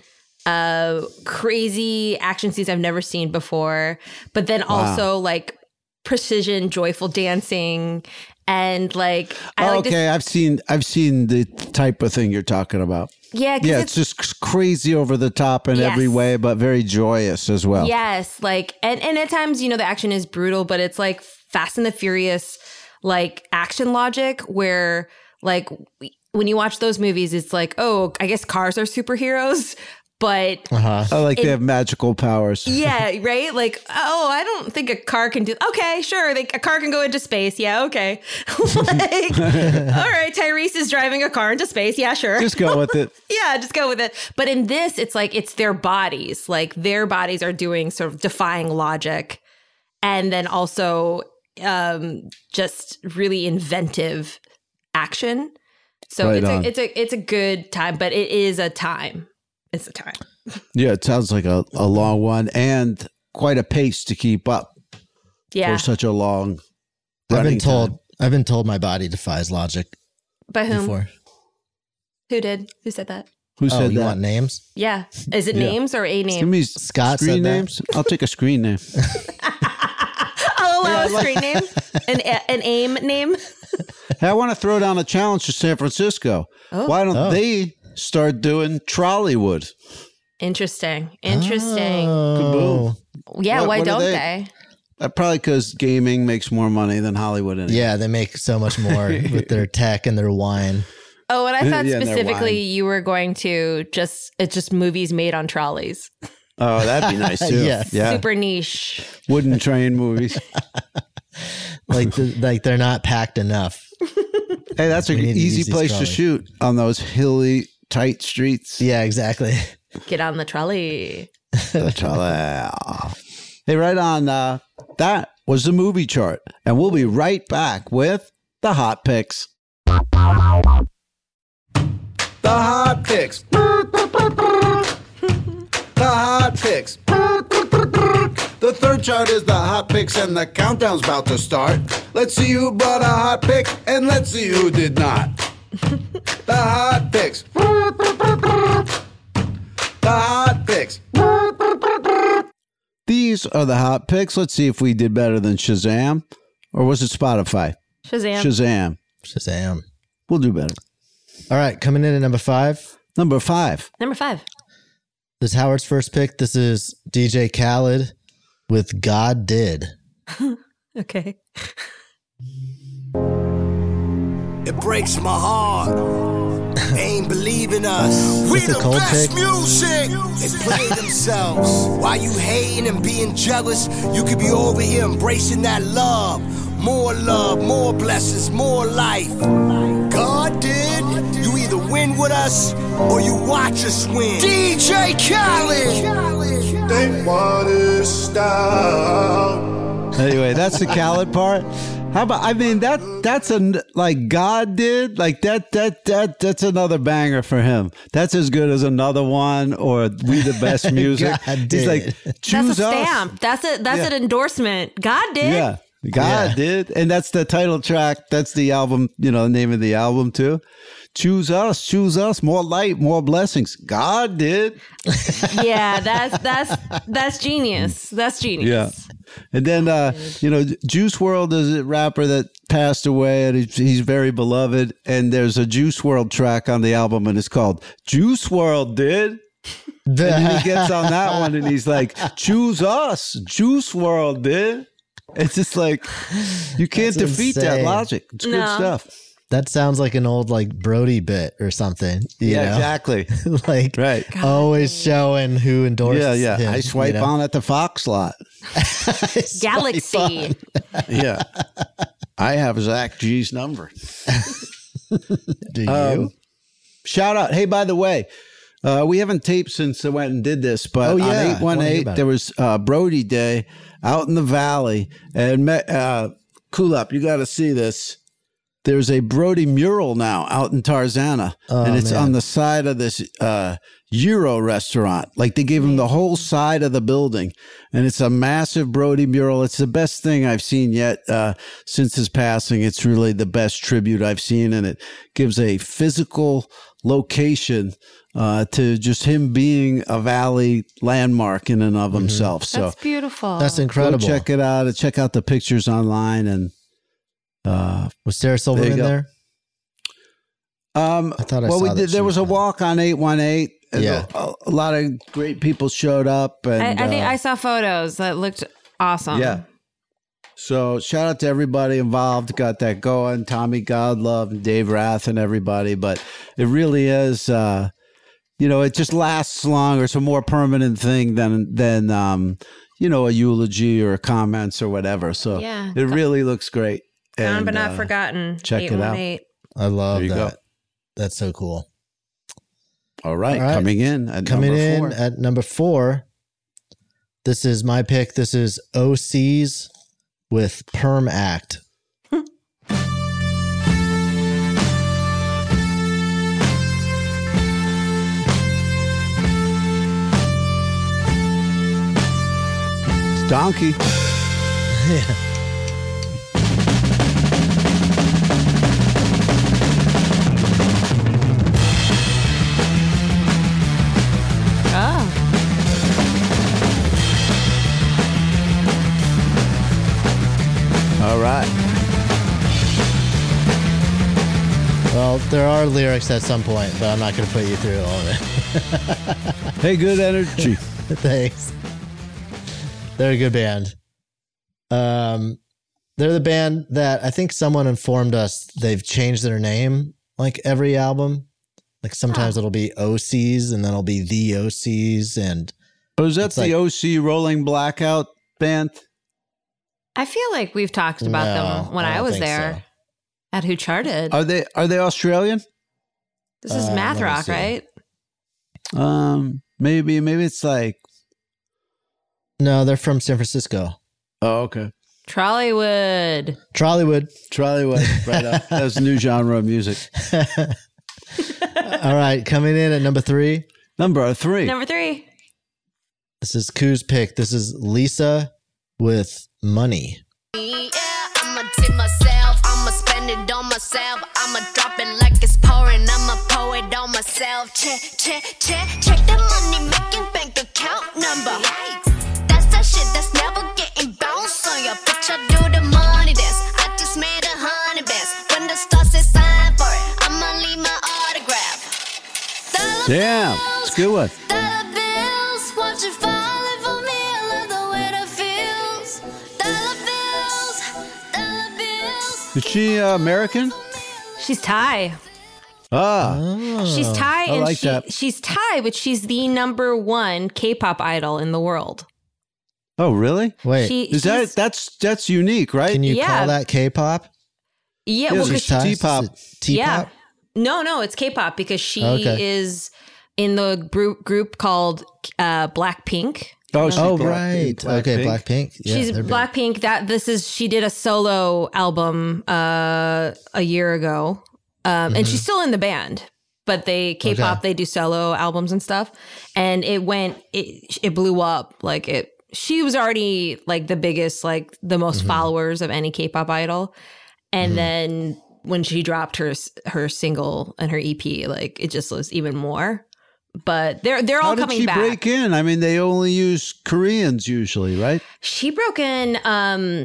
Speaker 6: crazy action scenes I've never seen before, but then also like precision, joyful dancing, and like
Speaker 4: I've seen the type of thing you're talking about.
Speaker 6: Yeah,
Speaker 4: it's just crazy over the top in every way, but very joyous as well.
Speaker 6: Yes, like and at times, the action is brutal, but it's like Fast and the Furious, like action logic where like when you watch those movies, it's like, oh, I guess cars are superheroes, But
Speaker 4: I like they have magical powers.
Speaker 6: yeah, right? Like, oh, I don't think a car can do. Okay, sure. A car can go into space. Yeah, okay. Like, all right, Tyrese is driving a car into space. Yeah, sure.
Speaker 4: Just go with it.
Speaker 6: Yeah, just go with it. But in this, it's like it's their bodies. Like their bodies are doing sort of defying logic, and then also just really inventive action. So
Speaker 4: Right
Speaker 6: it's a good time, but it is a time. It's a time.
Speaker 4: Yeah, it sounds like a long one and quite a pace to keep up
Speaker 6: Yeah.
Speaker 4: for such a long
Speaker 5: I've
Speaker 4: running time.
Speaker 5: been told my body defies logic.
Speaker 6: By whom?
Speaker 5: Before.
Speaker 6: Who did? Who said that?
Speaker 4: Who said
Speaker 5: you
Speaker 4: that?
Speaker 5: want names?
Speaker 6: Yeah. Is it
Speaker 4: Yeah.
Speaker 6: names or a
Speaker 4: Give
Speaker 6: name?
Speaker 4: me
Speaker 5: Scott
Speaker 4: screen
Speaker 5: said that.
Speaker 4: names. I'll take a screen name.
Speaker 6: I'll allow a screen name. An AIM name.
Speaker 4: Hey, I want to throw down a challenge to San Francisco.
Speaker 6: Oh.
Speaker 4: Why don't they start doing Trolleywood?
Speaker 6: Interesting.
Speaker 4: Kaboom.
Speaker 6: Yeah,
Speaker 4: What-
Speaker 6: why
Speaker 4: what are
Speaker 6: don't
Speaker 4: they?
Speaker 6: they?
Speaker 4: Probably because gaming makes more money than Hollywood. Anyway.
Speaker 5: Yeah, they make so much more with their tech and their wine.
Speaker 6: Oh, and I thought
Speaker 4: Yeah, and their
Speaker 6: specifically
Speaker 4: wine.
Speaker 6: you were going to it's just movies made on trolleys.
Speaker 4: Oh, that'd be nice too.
Speaker 5: Yeah.
Speaker 6: Super niche.
Speaker 4: Wooden train movies.
Speaker 5: Like they're not packed enough.
Speaker 4: Hey, that's an
Speaker 5: We need to use
Speaker 4: easy
Speaker 5: these
Speaker 4: place to
Speaker 5: trolleys.
Speaker 4: shoot on those hilly, tight streets.
Speaker 5: Yeah, exactly.
Speaker 6: Get on the trolley.
Speaker 4: The trolley. Hey, right on. That was the movie chart. And we'll be right back with the hot picks. The hot picks. The hot picks. The third chart is the hot picks, and the countdown's about to start. Let's see who brought a hot pick, and let's see who did not. The hot picks. The hot picks. These are the hot picks. Let's see if we did better than Shazam. Or was it Spotify?
Speaker 6: Shazam.
Speaker 5: Shazam.
Speaker 4: We'll do better.
Speaker 5: All right, coming in at number 5.
Speaker 4: Number 5.
Speaker 6: Number 5.
Speaker 5: This is Howard's first pick. This is DJ Khaled with God Did.
Speaker 6: Okay.
Speaker 16: It breaks my heart. Ain't believing us. We
Speaker 5: That's a
Speaker 16: the
Speaker 5: cold
Speaker 16: best
Speaker 5: pick.
Speaker 16: music. They play themselves. While you hating and being jealous, you could be over here embracing that love. More love, more blessings, more life. God did. You either win with us or you watch us win. DJ Khaled. They want to stop.
Speaker 4: Anyway, that's the Khaled part. How about, I mean, that's like God did, like that's another banger for him. That's as good as Another One or We the Best Music.
Speaker 5: God
Speaker 4: He's
Speaker 5: did.
Speaker 4: like, choose
Speaker 6: That's a
Speaker 4: us.
Speaker 6: stamp. That's
Speaker 4: Yeah.
Speaker 6: an endorsement. God did.
Speaker 4: Yeah. God did. And that's the title track. That's the album, the name of the album too. Choose us, more light, more blessings. God did.
Speaker 6: Yeah, that's genius. That's genius.
Speaker 4: Yeah. And then, Juice WRLD is a rapper that passed away and he's very beloved. And there's a Juice WRLD track on the album and it's called Juice WRLD Did. And then he gets on that one and he's like, choose us. Juice WRLD Did. It's just like, you can't
Speaker 5: That's
Speaker 4: defeat that
Speaker 5: insane.
Speaker 4: logic. It's good
Speaker 6: No.
Speaker 4: stuff.
Speaker 5: That sounds like an old Brody bit or something. You know?
Speaker 4: Exactly.
Speaker 5: Like
Speaker 4: Right.
Speaker 5: always showing who endorsed
Speaker 4: Yeah.
Speaker 5: him.
Speaker 4: I swipe on at the Fox lot.
Speaker 6: Galaxy.
Speaker 4: Yeah. I have Zach G's number.
Speaker 5: Do you?
Speaker 4: Shout out. Hey, by the way, we haven't taped since I went and did this, but
Speaker 5: Oh, yeah.
Speaker 4: on
Speaker 5: I wanna hear
Speaker 4: 818,
Speaker 5: about
Speaker 4: there
Speaker 5: it.
Speaker 4: was Brody Day out in the valley. And cool up. You got to see this. There's a Brody mural now out in Tarzana, and it's
Speaker 5: man.
Speaker 4: on the side of this Euro restaurant. Like they gave him the whole side of the building, and it's a massive Brody mural. It's the best thing I've seen yet since his passing. It's really the best tribute I've seen, and it gives a physical location to just him being a valley landmark in and of himself. So
Speaker 6: That's beautiful.
Speaker 5: That's incredible.
Speaker 4: go check it out and check out the pictures online and.
Speaker 5: Was Sarah Silverman
Speaker 4: go.
Speaker 5: there? I thought I
Speaker 4: well,
Speaker 5: saw
Speaker 4: we
Speaker 5: that
Speaker 4: did.
Speaker 5: she
Speaker 4: There was
Speaker 5: was
Speaker 4: a walk on 818. And
Speaker 5: Yeah.
Speaker 4: a lot of great people showed up, and
Speaker 6: I think I saw photos that looked awesome.
Speaker 4: yeah. So shout out to everybody involved. Got that going. Tommy Godlove and Dave Rath and everybody. But it really is. it just lasts longer. It's a more permanent thing than a eulogy or comments or whatever. So
Speaker 6: Yeah.
Speaker 4: it really looks great.
Speaker 6: Found but not forgotten.
Speaker 4: Check it out.
Speaker 6: 818.
Speaker 5: I love
Speaker 4: There you
Speaker 5: that.
Speaker 4: go.
Speaker 5: That's so cool.
Speaker 4: All right,
Speaker 5: All right.
Speaker 4: coming in
Speaker 5: at number 4. This is my pick. This is OCs with Perm Act.
Speaker 4: It's Donkey. All right.
Speaker 5: Well, there are lyrics at some point, but I'm not going to put you through all of it.
Speaker 4: Hey, good energy.
Speaker 5: Thanks. They're a good band. They're the band that I think someone informed us they've changed their name like every album. Like sometimes it'll be OCs and then it'll be the OCs. And
Speaker 4: is that the OC Rolling Blackout band?
Speaker 6: I feel like we've talked about them when I was there at Who Charted.
Speaker 4: Are they Australian?
Speaker 6: This is math rock, right?
Speaker 4: Maybe it's like.
Speaker 5: No, they're from San Francisco.
Speaker 4: Oh, okay.
Speaker 6: Trollywood.
Speaker 4: Right up. That's a new genre of music.
Speaker 5: All right, coming in at number 3.
Speaker 6: Number 3.
Speaker 5: This is Koo's pick. This is Lisa with Money.
Speaker 9: Yeah, I'ma tip myself, I'ma spend it on myself, I'ma drop it like it's pouring, I'ma pour it on myself. Check the money making bank account number. That's that shit that's never getting bounced on ya. Bitch, I do the money dance, I just made 100 bands. When the star says sign for it, I'ma leave my autograph.
Speaker 4: Damn, it's a good one.
Speaker 9: Dollar bills, watch it falling for me, I love the way that feels. Dollar bills.
Speaker 4: Is she American?
Speaker 6: She's Thai.
Speaker 5: Oh,
Speaker 6: She's Thai,
Speaker 4: I
Speaker 6: and
Speaker 4: like that.
Speaker 6: she's Thai, but she's the number 1 K-pop idol in the world.
Speaker 4: Oh, really?
Speaker 5: Wait,
Speaker 4: is that's unique, right?
Speaker 5: Can you call that K-pop?
Speaker 6: Yeah, well,
Speaker 5: she's
Speaker 6: because
Speaker 5: Thai.
Speaker 4: T-pop.
Speaker 6: Yeah, no, it's K-pop because she
Speaker 5: Okay.
Speaker 6: is in the group called Blackpink.
Speaker 5: Oh, right. Okay, Blackpink. Yeah,
Speaker 6: She's
Speaker 5: they're big.
Speaker 6: Blackpink. She did a solo album a year ago, and she's still in the band. But K-pop, they do solo albums and stuff, and it blew up. Like she was already like the biggest, like the most followers of any K-pop idol, and then when she dropped her single and her EP, like it just was even more. But they're all coming back.
Speaker 5: Oh,
Speaker 4: How did she break in? I mean, they only use Koreans usually, right?
Speaker 6: She broke in. I'm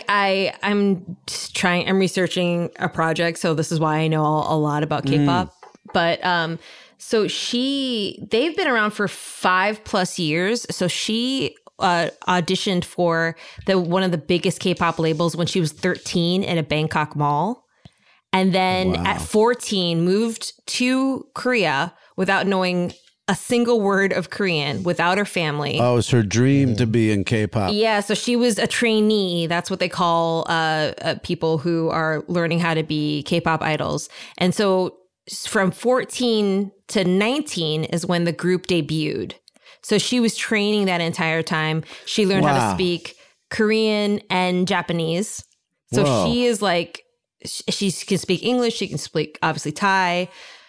Speaker 6: researching a project, so this is why I know a lot about K-pop. But so they've been around for 5+ years. So she auditioned for one of the biggest K-pop labels when she was 13 in a Bangkok mall, and then at 14 moved to Korea without knowing a single word of Korean, without her family.
Speaker 4: Oh, it's her dream to be in K-pop.
Speaker 6: Yeah, so she was a trainee. That's what they call people who are learning how to be K-pop idols. And so from 14 to 19 is when the group debuted. So she was training that entire time. She learned how to speak Korean and Japanese. So she is like, she can speak English. She can speak, obviously, Thai.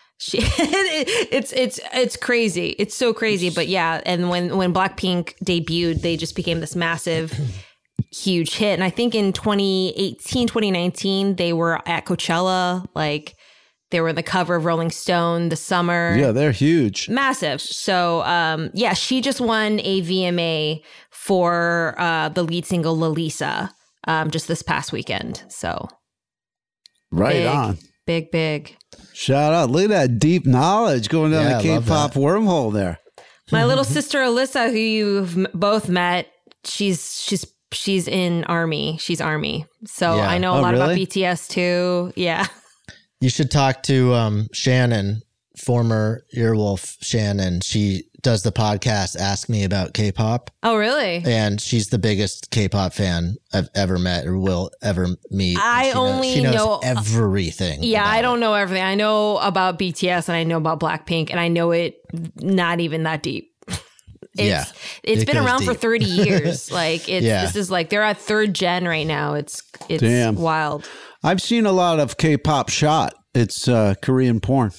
Speaker 6: It's crazy. It's so crazy. But yeah, and when Blackpink debuted, they just became this massive, huge hit. And I think in 2018, 2019, they were at Coachella. Like they were in the cover of Rolling Stone this summer.
Speaker 4: Yeah, they're huge.
Speaker 6: Massive. So yeah, she just won a VMA for the lead single Lalisa just this past weekend. So
Speaker 4: right on.
Speaker 6: Big.
Speaker 4: Shout out. Look at that deep knowledge going down the
Speaker 5: I love
Speaker 4: K-pop wormhole there.
Speaker 6: My little sister Alyssa, who you've both met, she's in Army. She's Army. So
Speaker 5: Yeah.
Speaker 6: I know a lot
Speaker 4: really?
Speaker 6: about BTS too. Yeah.
Speaker 5: You should talk to Shannon former Earwolf, Shannon, she does the podcast Ask Me About K-Pop.
Speaker 6: Oh, really?
Speaker 5: And she's the biggest K-pop fan I've ever met or will ever meet.
Speaker 6: She knows
Speaker 5: everything.
Speaker 6: Yeah, I don't know everything. I know about BTS and I know about Blackpink, and I know it not even that deep. It's been around for 30 years. Like this is like they're at 3rd gen right now. It's
Speaker 4: Damn.
Speaker 6: wild.
Speaker 4: I've seen a lot of K-pop shot. It's Korean porn.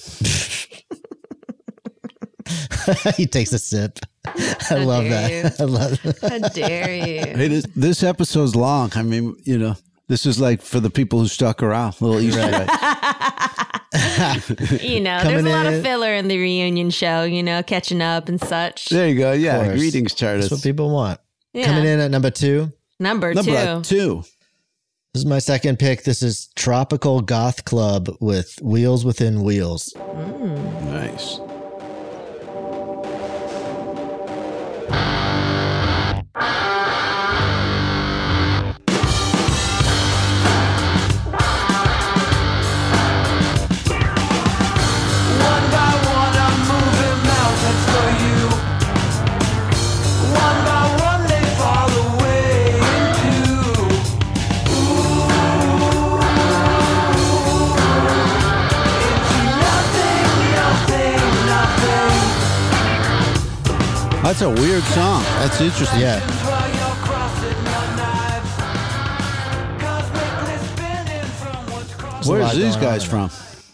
Speaker 5: He takes a sip. I love that. I love that.
Speaker 6: How dare you?
Speaker 4: Hey, this episode's long. I mean, this is like for the people who stuck around. A little Easter egg.
Speaker 6: There's a lot of filler in the reunion show, catching up and such.
Speaker 4: There you go. Yeah, greetings, Chartist.
Speaker 5: That's what people want.
Speaker 6: Yeah.
Speaker 5: Coming in at number 2.
Speaker 6: Number two.
Speaker 5: This is my second pick. This is Tropical Goth Club with Wheels Within Wheels.
Speaker 4: Nice. That's a weird song. That's interesting.
Speaker 5: Yeah.
Speaker 4: Where's these guys from?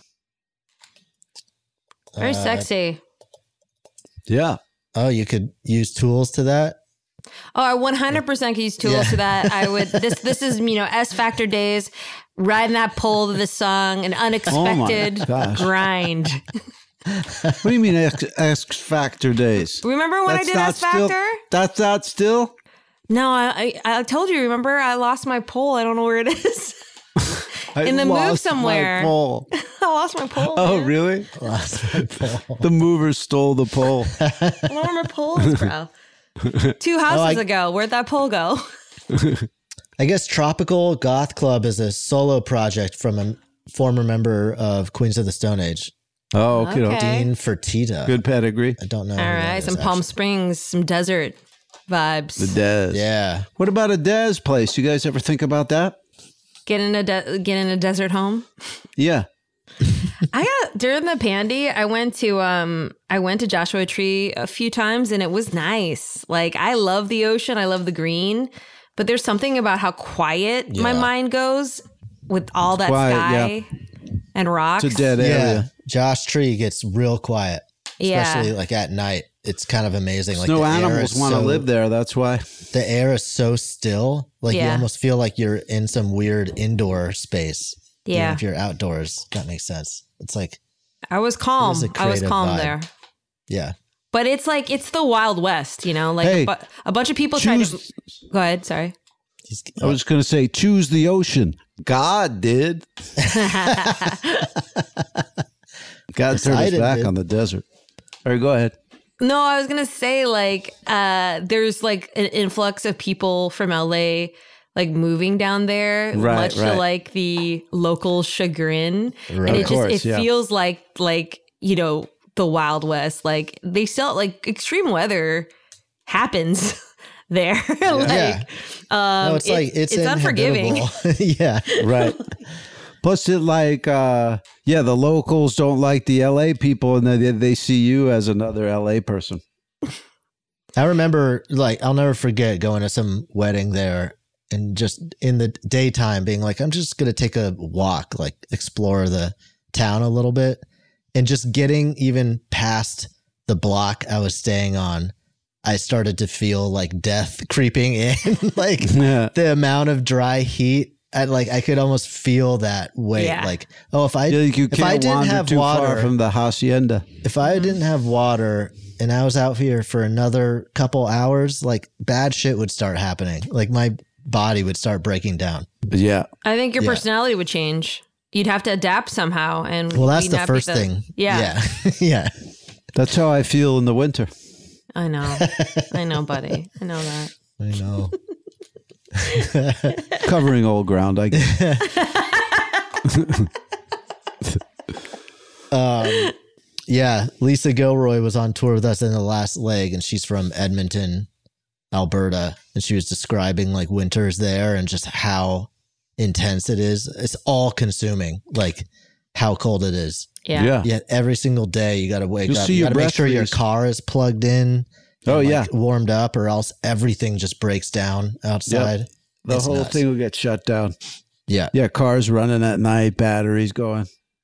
Speaker 6: Very sexy.
Speaker 4: Yeah.
Speaker 5: Oh, you could use tools to that?
Speaker 6: Oh, I 100% could use tools to that. I would. This is S Factor days, riding that pole to this song, an unexpected grind.
Speaker 4: What do you mean X Factor days?
Speaker 6: Remember when I did X Factor?
Speaker 4: That's not still?
Speaker 6: No, I told you. Remember, I lost my pole. I don't know where it is. In the move somewhere. I lost my pole.
Speaker 4: Oh,
Speaker 6: man.
Speaker 4: really?
Speaker 5: Lost my pole.
Speaker 4: The movers stole the pole.
Speaker 6: I don't know where my pole is, bro. 2 houses ago. Where'd that pole go?
Speaker 5: I guess Tropical Goth Club is a solo project from a former member of Queens of the Stone Age.
Speaker 4: Oh, okay.
Speaker 5: Dean Fertitta.
Speaker 4: Good pedigree.
Speaker 5: I don't know.
Speaker 6: All right, some Palm Springs, some desert vibes.
Speaker 4: The Dez.
Speaker 5: Yeah.
Speaker 4: What about a Dez place? You guys ever think about that?
Speaker 6: Get in a desert home.
Speaker 4: Yeah.
Speaker 6: During the pandy, I went to Joshua Tree a few times and it was nice. Like, I love the ocean, I love the green, but there's something about how quiet my mind goes with all that sky and rocks.
Speaker 5: It's a dead area. Yeah. Josh Tree gets real quiet, especially like at night. It's kind of amazing. Like
Speaker 4: no animals want to live there. That's why
Speaker 5: the air is so still. Like you almost feel like you're in some weird indoor space.
Speaker 6: Yeah,
Speaker 5: even if you're outdoors, that makes sense. It's like
Speaker 6: I was calm. I was calm
Speaker 5: vibe.
Speaker 6: there.
Speaker 5: Yeah,
Speaker 6: but it's like it's the Wild West, Like a bunch of people tried to. Go ahead. Sorry.
Speaker 4: I was going to say, choose the ocean. God did. God turned his back on the desert. All right, go ahead.
Speaker 6: No, I was going to say, there's like an influx of people from LA, like moving down there, much to like the local chagrin. Right. And it feels like, the Wild West. Like they still, like extreme weather happens there.
Speaker 5: It's
Speaker 6: unforgiving.
Speaker 5: Yeah.
Speaker 4: Right. Plus it the locals don't like the LA people and they see you as another LA person.
Speaker 5: I remember I'll never forget going to some wedding there and just in the daytime being like, I'm just going to take a walk, explore the town a little bit, and just getting even past the block I was staying on. I started to feel like death creeping in, the amount of dry heat. I could almost feel that weight.
Speaker 6: Yeah.
Speaker 4: if I didn't have too water far from the hacienda,
Speaker 5: if I didn't have water and I was out here for another couple hours, bad shit would start happening. My body would start breaking down.
Speaker 4: Yeah,
Speaker 6: I think your personality would change. You'd have to adapt somehow, and
Speaker 5: that's the first thing.
Speaker 6: Yeah,
Speaker 5: yeah.
Speaker 4: That's how I feel in the winter.
Speaker 6: I know, buddy. I know that.
Speaker 5: I know.
Speaker 4: Covering old ground, I guess.
Speaker 5: Yeah, Lisa Gilroy was on tour with us in the last leg, and she's from Edmonton, Alberta, and she was describing like winters there and just how intense it is. It's all consuming, like how cold it is.
Speaker 6: Yeah.
Speaker 5: Yet every single day you got to wake
Speaker 4: You'll
Speaker 5: up.
Speaker 4: see
Speaker 5: You
Speaker 4: your
Speaker 5: got to make
Speaker 4: breath
Speaker 5: sure your
Speaker 4: freeze.
Speaker 5: car is plugged in.
Speaker 4: Oh,
Speaker 5: and,
Speaker 4: yeah.
Speaker 5: like, warmed up, or else everything just breaks down outside.
Speaker 4: Yep. The
Speaker 5: It's
Speaker 4: whole
Speaker 5: nuts.
Speaker 4: thing will get shut down.
Speaker 5: Yeah.
Speaker 4: Yeah, cars running at night, batteries going.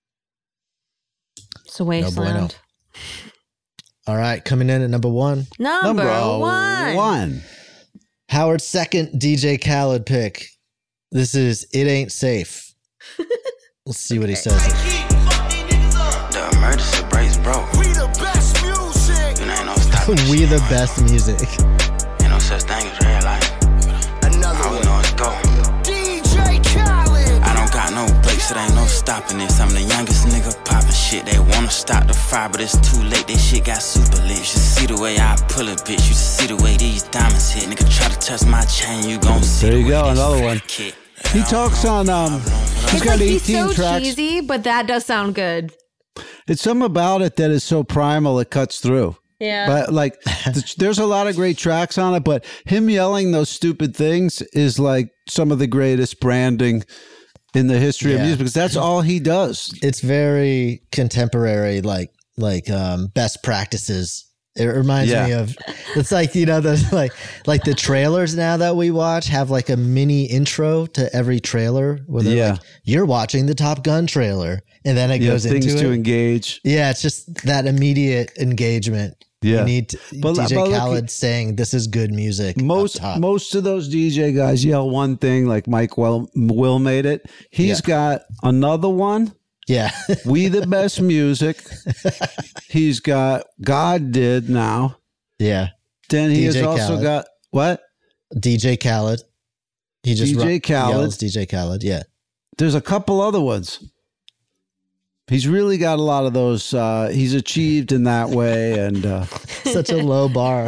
Speaker 6: It's a wasteland.
Speaker 5: All right, coming in at number one.
Speaker 6: Number one.
Speaker 5: Howard's second DJ Khaled pick. This is It Ain't Safe. Let's see what he says.
Speaker 17: The emergency brakes broke. We the best music. You know, ain't no stopping this
Speaker 5: We
Speaker 17: shit.
Speaker 5: the best music.
Speaker 17: Ain't no such thing as red light.
Speaker 16: Another
Speaker 17: All we
Speaker 16: one.
Speaker 17: know is go.
Speaker 16: DJ Khaled.
Speaker 17: I don't got no brakes, it ain't no stopping this. I'm the youngest nigga popping shit. They wanna stop the fire, but it's too late. This shit got super lit. You should see the way I pull it, bitch. You should see the way these diamonds hit. Nigga try to touch my chain, you gon' see
Speaker 4: There
Speaker 17: the
Speaker 4: you
Speaker 17: way
Speaker 4: go,
Speaker 17: this
Speaker 4: another one.
Speaker 17: kid.
Speaker 4: He talks on, he's
Speaker 6: It's
Speaker 4: got
Speaker 6: like
Speaker 4: 18
Speaker 6: he's so
Speaker 4: tracks.
Speaker 6: cheesy, but that does sound good.
Speaker 4: It's something about it that is so primal it cuts through.
Speaker 6: Yeah.
Speaker 4: But like, there's a lot of great tracks on it, but him yelling those stupid things is like some of the greatest branding in the history of
Speaker 5: Yeah.
Speaker 4: music, because that's all he does.
Speaker 5: It's very contemporary, like best practices. It reminds
Speaker 4: Yeah.
Speaker 5: me of, it's like, you know, the like the trailers now that we watch have like a mini intro to every trailer where they're
Speaker 4: Yeah.
Speaker 5: like, you're watching the Top Gun trailer, and then it
Speaker 4: You have
Speaker 5: goes
Speaker 4: things
Speaker 5: into
Speaker 4: to
Speaker 5: it.
Speaker 4: engage.
Speaker 5: Yeah, it's just that immediate engagement.
Speaker 4: Yeah.
Speaker 5: You need
Speaker 4: But
Speaker 5: DJ
Speaker 4: look,
Speaker 5: Khaled saying this is good music.
Speaker 4: Most
Speaker 5: up top.
Speaker 4: most of those DJ guys yell one thing, like Mike Will made it. He's got another one.
Speaker 5: Yeah.
Speaker 4: We the best music. He's got God did now.
Speaker 5: Yeah.
Speaker 4: Then he has
Speaker 5: DJ
Speaker 4: also
Speaker 5: Khaled.
Speaker 4: got what?
Speaker 5: DJ Khaled. He just
Speaker 4: DJ Khaled.
Speaker 5: yells DJ Khaled. Yeah.
Speaker 4: There's a couple other ones. He's really got a lot of those. He's achieved in that way, and
Speaker 5: Such a low bar.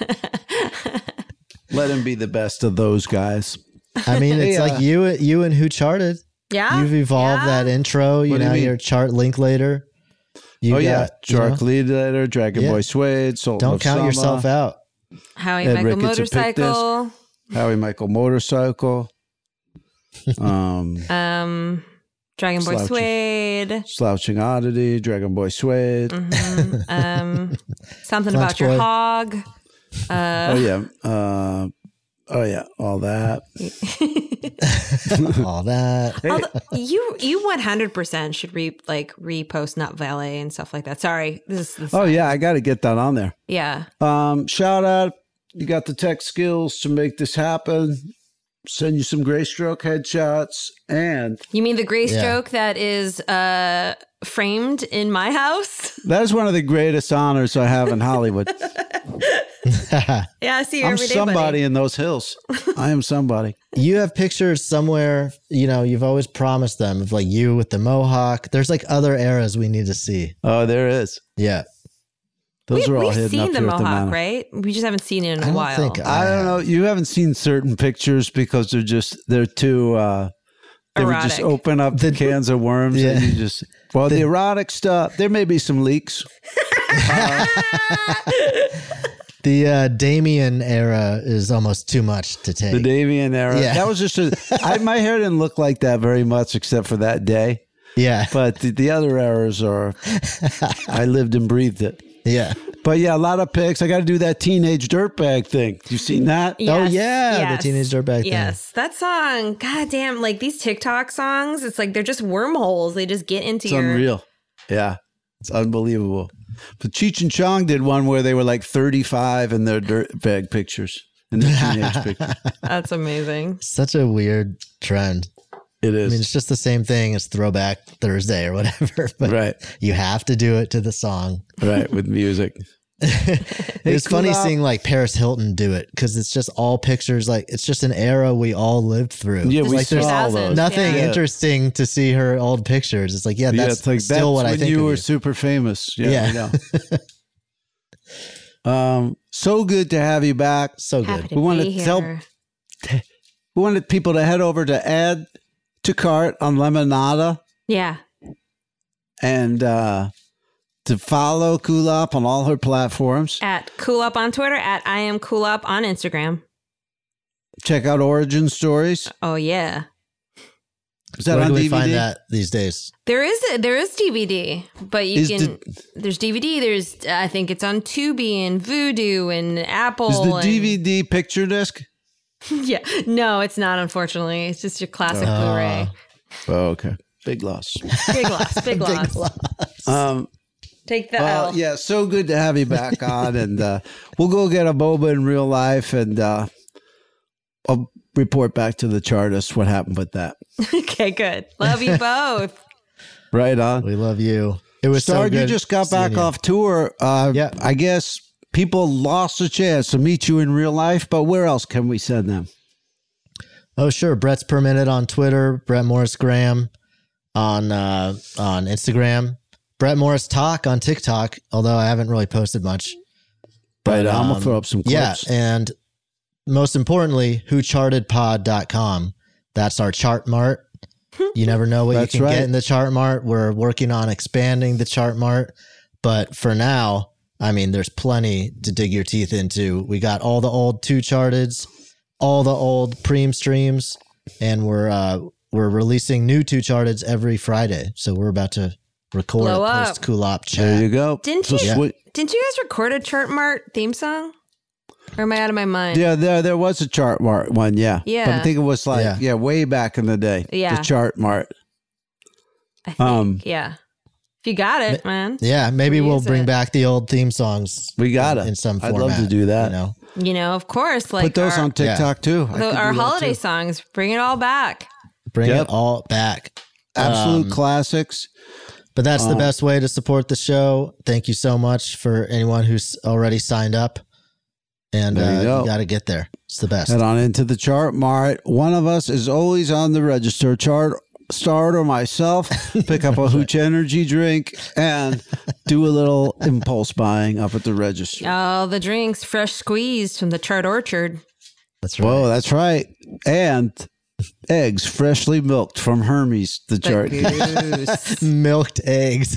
Speaker 4: let him be the best of those guys.
Speaker 5: I mean, it's
Speaker 4: Hey,
Speaker 5: like you and Who Charted.
Speaker 6: Yeah.
Speaker 5: You've evolved that intro. You
Speaker 4: What do you
Speaker 5: know,
Speaker 4: mean?
Speaker 5: your chart link later. You
Speaker 4: Oh yeah,
Speaker 5: got, you know,
Speaker 4: Shark Leader, Dragon
Speaker 5: Yeah.
Speaker 4: Boy Suede, Soul
Speaker 5: don't
Speaker 4: of
Speaker 5: count
Speaker 4: Summer,
Speaker 5: yourself out.
Speaker 6: Howie
Speaker 4: Ed
Speaker 6: Michael
Speaker 4: Ricketts of
Speaker 6: Motorcycle.
Speaker 4: Howie Michael Motorcycle.
Speaker 6: Dragon Boy
Speaker 4: Slouchy.
Speaker 6: Suede.
Speaker 4: Slouching Oddity, Dragon Boy Suede.
Speaker 6: Something
Speaker 5: Clutch
Speaker 6: about your
Speaker 5: Boy.
Speaker 6: hog.
Speaker 4: Oh yeah. All that.
Speaker 5: All that.
Speaker 6: Although, you 100% should repost Nut Valet and stuff like that. Sorry, this is
Speaker 4: Oh yeah, I got to get that on there.
Speaker 6: yeah.
Speaker 4: Shout out. You got the tech skills to make this happen. Send you some Graystroke headshots, and
Speaker 6: You mean the gray stroke that is framed in my house?
Speaker 4: that is one of the greatest honors I have in Hollywood.
Speaker 6: Yeah, I see you
Speaker 4: I'm
Speaker 6: every day,
Speaker 4: somebody
Speaker 6: buddy.
Speaker 4: in those hills. I am somebody.
Speaker 5: You have pictures somewhere, you know, you've always promised them of like you with the mohawk. There's like other eras we need to see.
Speaker 4: Oh, there is.
Speaker 5: Yeah.
Speaker 4: Those are all
Speaker 6: We've
Speaker 4: hidden
Speaker 6: seen
Speaker 4: up
Speaker 6: the
Speaker 4: here at the
Speaker 6: Mohawk,
Speaker 4: Manor.
Speaker 6: right? We just haven't seen it in
Speaker 5: I
Speaker 6: a
Speaker 5: don't
Speaker 6: while.
Speaker 5: think
Speaker 4: I don't know. You haven't seen certain pictures because they're too they would just
Speaker 6: Erotic.
Speaker 4: open up the cans of worms and you just the erotic stuff. There may be some leaks.
Speaker 5: The Damien era is almost too much to take.
Speaker 4: The Damien era.
Speaker 5: Yeah.
Speaker 4: That was just my hair didn't look like that very much except for that day.
Speaker 5: Yeah.
Speaker 4: But the other eras are I lived and breathed it.
Speaker 5: Yeah.
Speaker 4: But yeah, a lot of pics. I got to do that teenage dirtbag thing. You seen that?
Speaker 5: Oh,
Speaker 6: Yes,
Speaker 5: yeah.
Speaker 6: yes.
Speaker 5: The Teenage Dirtbag thing.
Speaker 6: Yes, that song. God damn, like these TikTok songs, it's like they're just wormholes. They just get into
Speaker 4: It's
Speaker 6: your
Speaker 4: unreal. Yeah. It's unbelievable. But Cheech and Chong did one where they were like 35 in their dirtbag pictures, in their teenage pictures.
Speaker 6: That's amazing.
Speaker 5: Such a weird trend.
Speaker 4: It is.
Speaker 5: I mean, it's just the same thing as Throwback Thursday or whatever. But
Speaker 4: Right.
Speaker 5: you have to do it to the song.
Speaker 4: Right, with music.
Speaker 5: It's funny seeing like Paris Hilton do it because it's just all pictures. Like it's just an era we all lived through.
Speaker 4: Yeah,
Speaker 5: It's
Speaker 4: we
Speaker 5: like there's
Speaker 4: saw all those.
Speaker 5: nothing
Speaker 4: Yeah.
Speaker 5: interesting to see her old pictures. It's like, yeah, that's
Speaker 4: it's like
Speaker 5: still what
Speaker 4: that's
Speaker 5: I
Speaker 4: when
Speaker 5: think
Speaker 4: you
Speaker 5: of
Speaker 4: were
Speaker 5: you.
Speaker 4: super famous. Yeah.
Speaker 5: Yeah.
Speaker 4: I know. So good to have you back.
Speaker 5: So good.
Speaker 6: Happy to be here.
Speaker 4: We wanted people to head over to Add to Cart on Lemonada
Speaker 6: Yeah.
Speaker 4: and to follow Cool Up on all her platforms.
Speaker 6: At Cool Up on Twitter, at I am Cool Up on Instagram.
Speaker 4: Check out Origin Stories.
Speaker 6: Oh, yeah.
Speaker 4: Is that
Speaker 5: Where
Speaker 4: on
Speaker 5: do we
Speaker 4: DVD?
Speaker 5: find that these days?
Speaker 6: There is DVD, but there's DVD. There's I think it's on Tubi and Vudu and Apple.
Speaker 4: Is the
Speaker 6: and,
Speaker 4: DVD picture disc?
Speaker 6: Yeah, no, it's not. Unfortunately, it's just your classic Blu-ray.
Speaker 4: Oh, okay. Big loss.
Speaker 6: Big loss. Big loss. Take the L.
Speaker 4: Yeah, so good to have you back on, and we'll go get a boba in real life, and I'll report back to the Chartist what happened with that.
Speaker 6: Okay, good. Love you both.
Speaker 4: Right on.
Speaker 5: We love you. It was
Speaker 4: Star,
Speaker 5: so good.
Speaker 4: you just got back off tour.
Speaker 5: Yeah.
Speaker 4: I guess people lost a chance to meet you in real life, but where else can we send them?
Speaker 5: Oh, sure. Brett's Per Minute on Twitter. Brett Morris Graham on Instagram. Brett Morris Talk on TikTok, although I haven't really posted much.
Speaker 4: But I'm going to throw up some clips.
Speaker 5: Yeah, and most importantly, whochartedpod.com. That's our chart mart. You never know what you can get in the chart mart. We're working on expanding the chart mart. But for now, I mean, there's plenty to dig your teeth into. We got all the old 2 Charteds, all the old Preem streams, and we're releasing new 2 Charteds every Friday. So we're about to record
Speaker 6: Blow
Speaker 5: a
Speaker 6: up.
Speaker 5: post Cool Op chat.
Speaker 4: There you go.
Speaker 6: Didn't you guys record a Chart Mart theme song? Or am I out of my mind?
Speaker 4: Yeah, there was a Chart Mart one, yeah.
Speaker 6: Yeah.
Speaker 4: But I think it was like, way back in the day.
Speaker 6: Yeah.
Speaker 4: The Chart Mart.
Speaker 6: I think, yeah. If you got it, man.
Speaker 5: Yeah, maybe we'll
Speaker 6: use
Speaker 5: bring
Speaker 6: it.
Speaker 5: back the old theme songs.
Speaker 4: We got it
Speaker 5: in some
Speaker 4: I'd
Speaker 5: format.
Speaker 4: love to do that.
Speaker 5: You know,
Speaker 6: Of course. Like
Speaker 4: Put those on TikTok too. I could
Speaker 6: Our
Speaker 4: do that,
Speaker 6: holiday
Speaker 4: too.
Speaker 6: songs. Bring it all back.
Speaker 5: Bring it all back.
Speaker 4: Absolute classics.
Speaker 5: But that's the best way to support the show. Thank you so much for anyone who's already signed up. And
Speaker 4: There you go.
Speaker 5: you got to get there. It's the best.
Speaker 4: Head on into the Chart Mart. One of us is always on the register. Start or myself, pick up a Hooch Energy drink and do a little impulse buying up at the register.
Speaker 6: Oh, the drinks fresh squeezed from the Chart Orchard.
Speaker 5: That's right.
Speaker 4: Whoa, that's right. And eggs freshly milked from Hermes, the Chart.
Speaker 5: Milked eggs.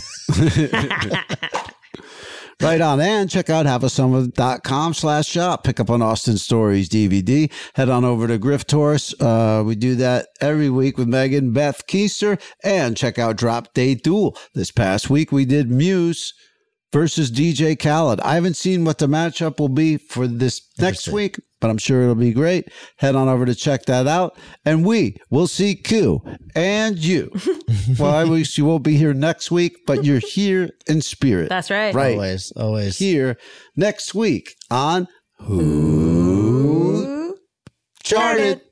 Speaker 4: Right on. And check out haveasummer.com/shop. Pick up on Austin Stories DVD. Head on over to Grift Horse. We do that every week with Megan Beth Keister. And check out Drop Day Duel. This past week we did Muse versus DJ Khaled. I haven't seen what the matchup will be for this next week, but I'm sure it'll be great. Head on over to check that out. And we will see Q and you. Well, I wish you won't be here next week, but you're here in spirit.
Speaker 6: That's right.
Speaker 4: Right.
Speaker 5: Always.
Speaker 4: Here next week on Who Charted.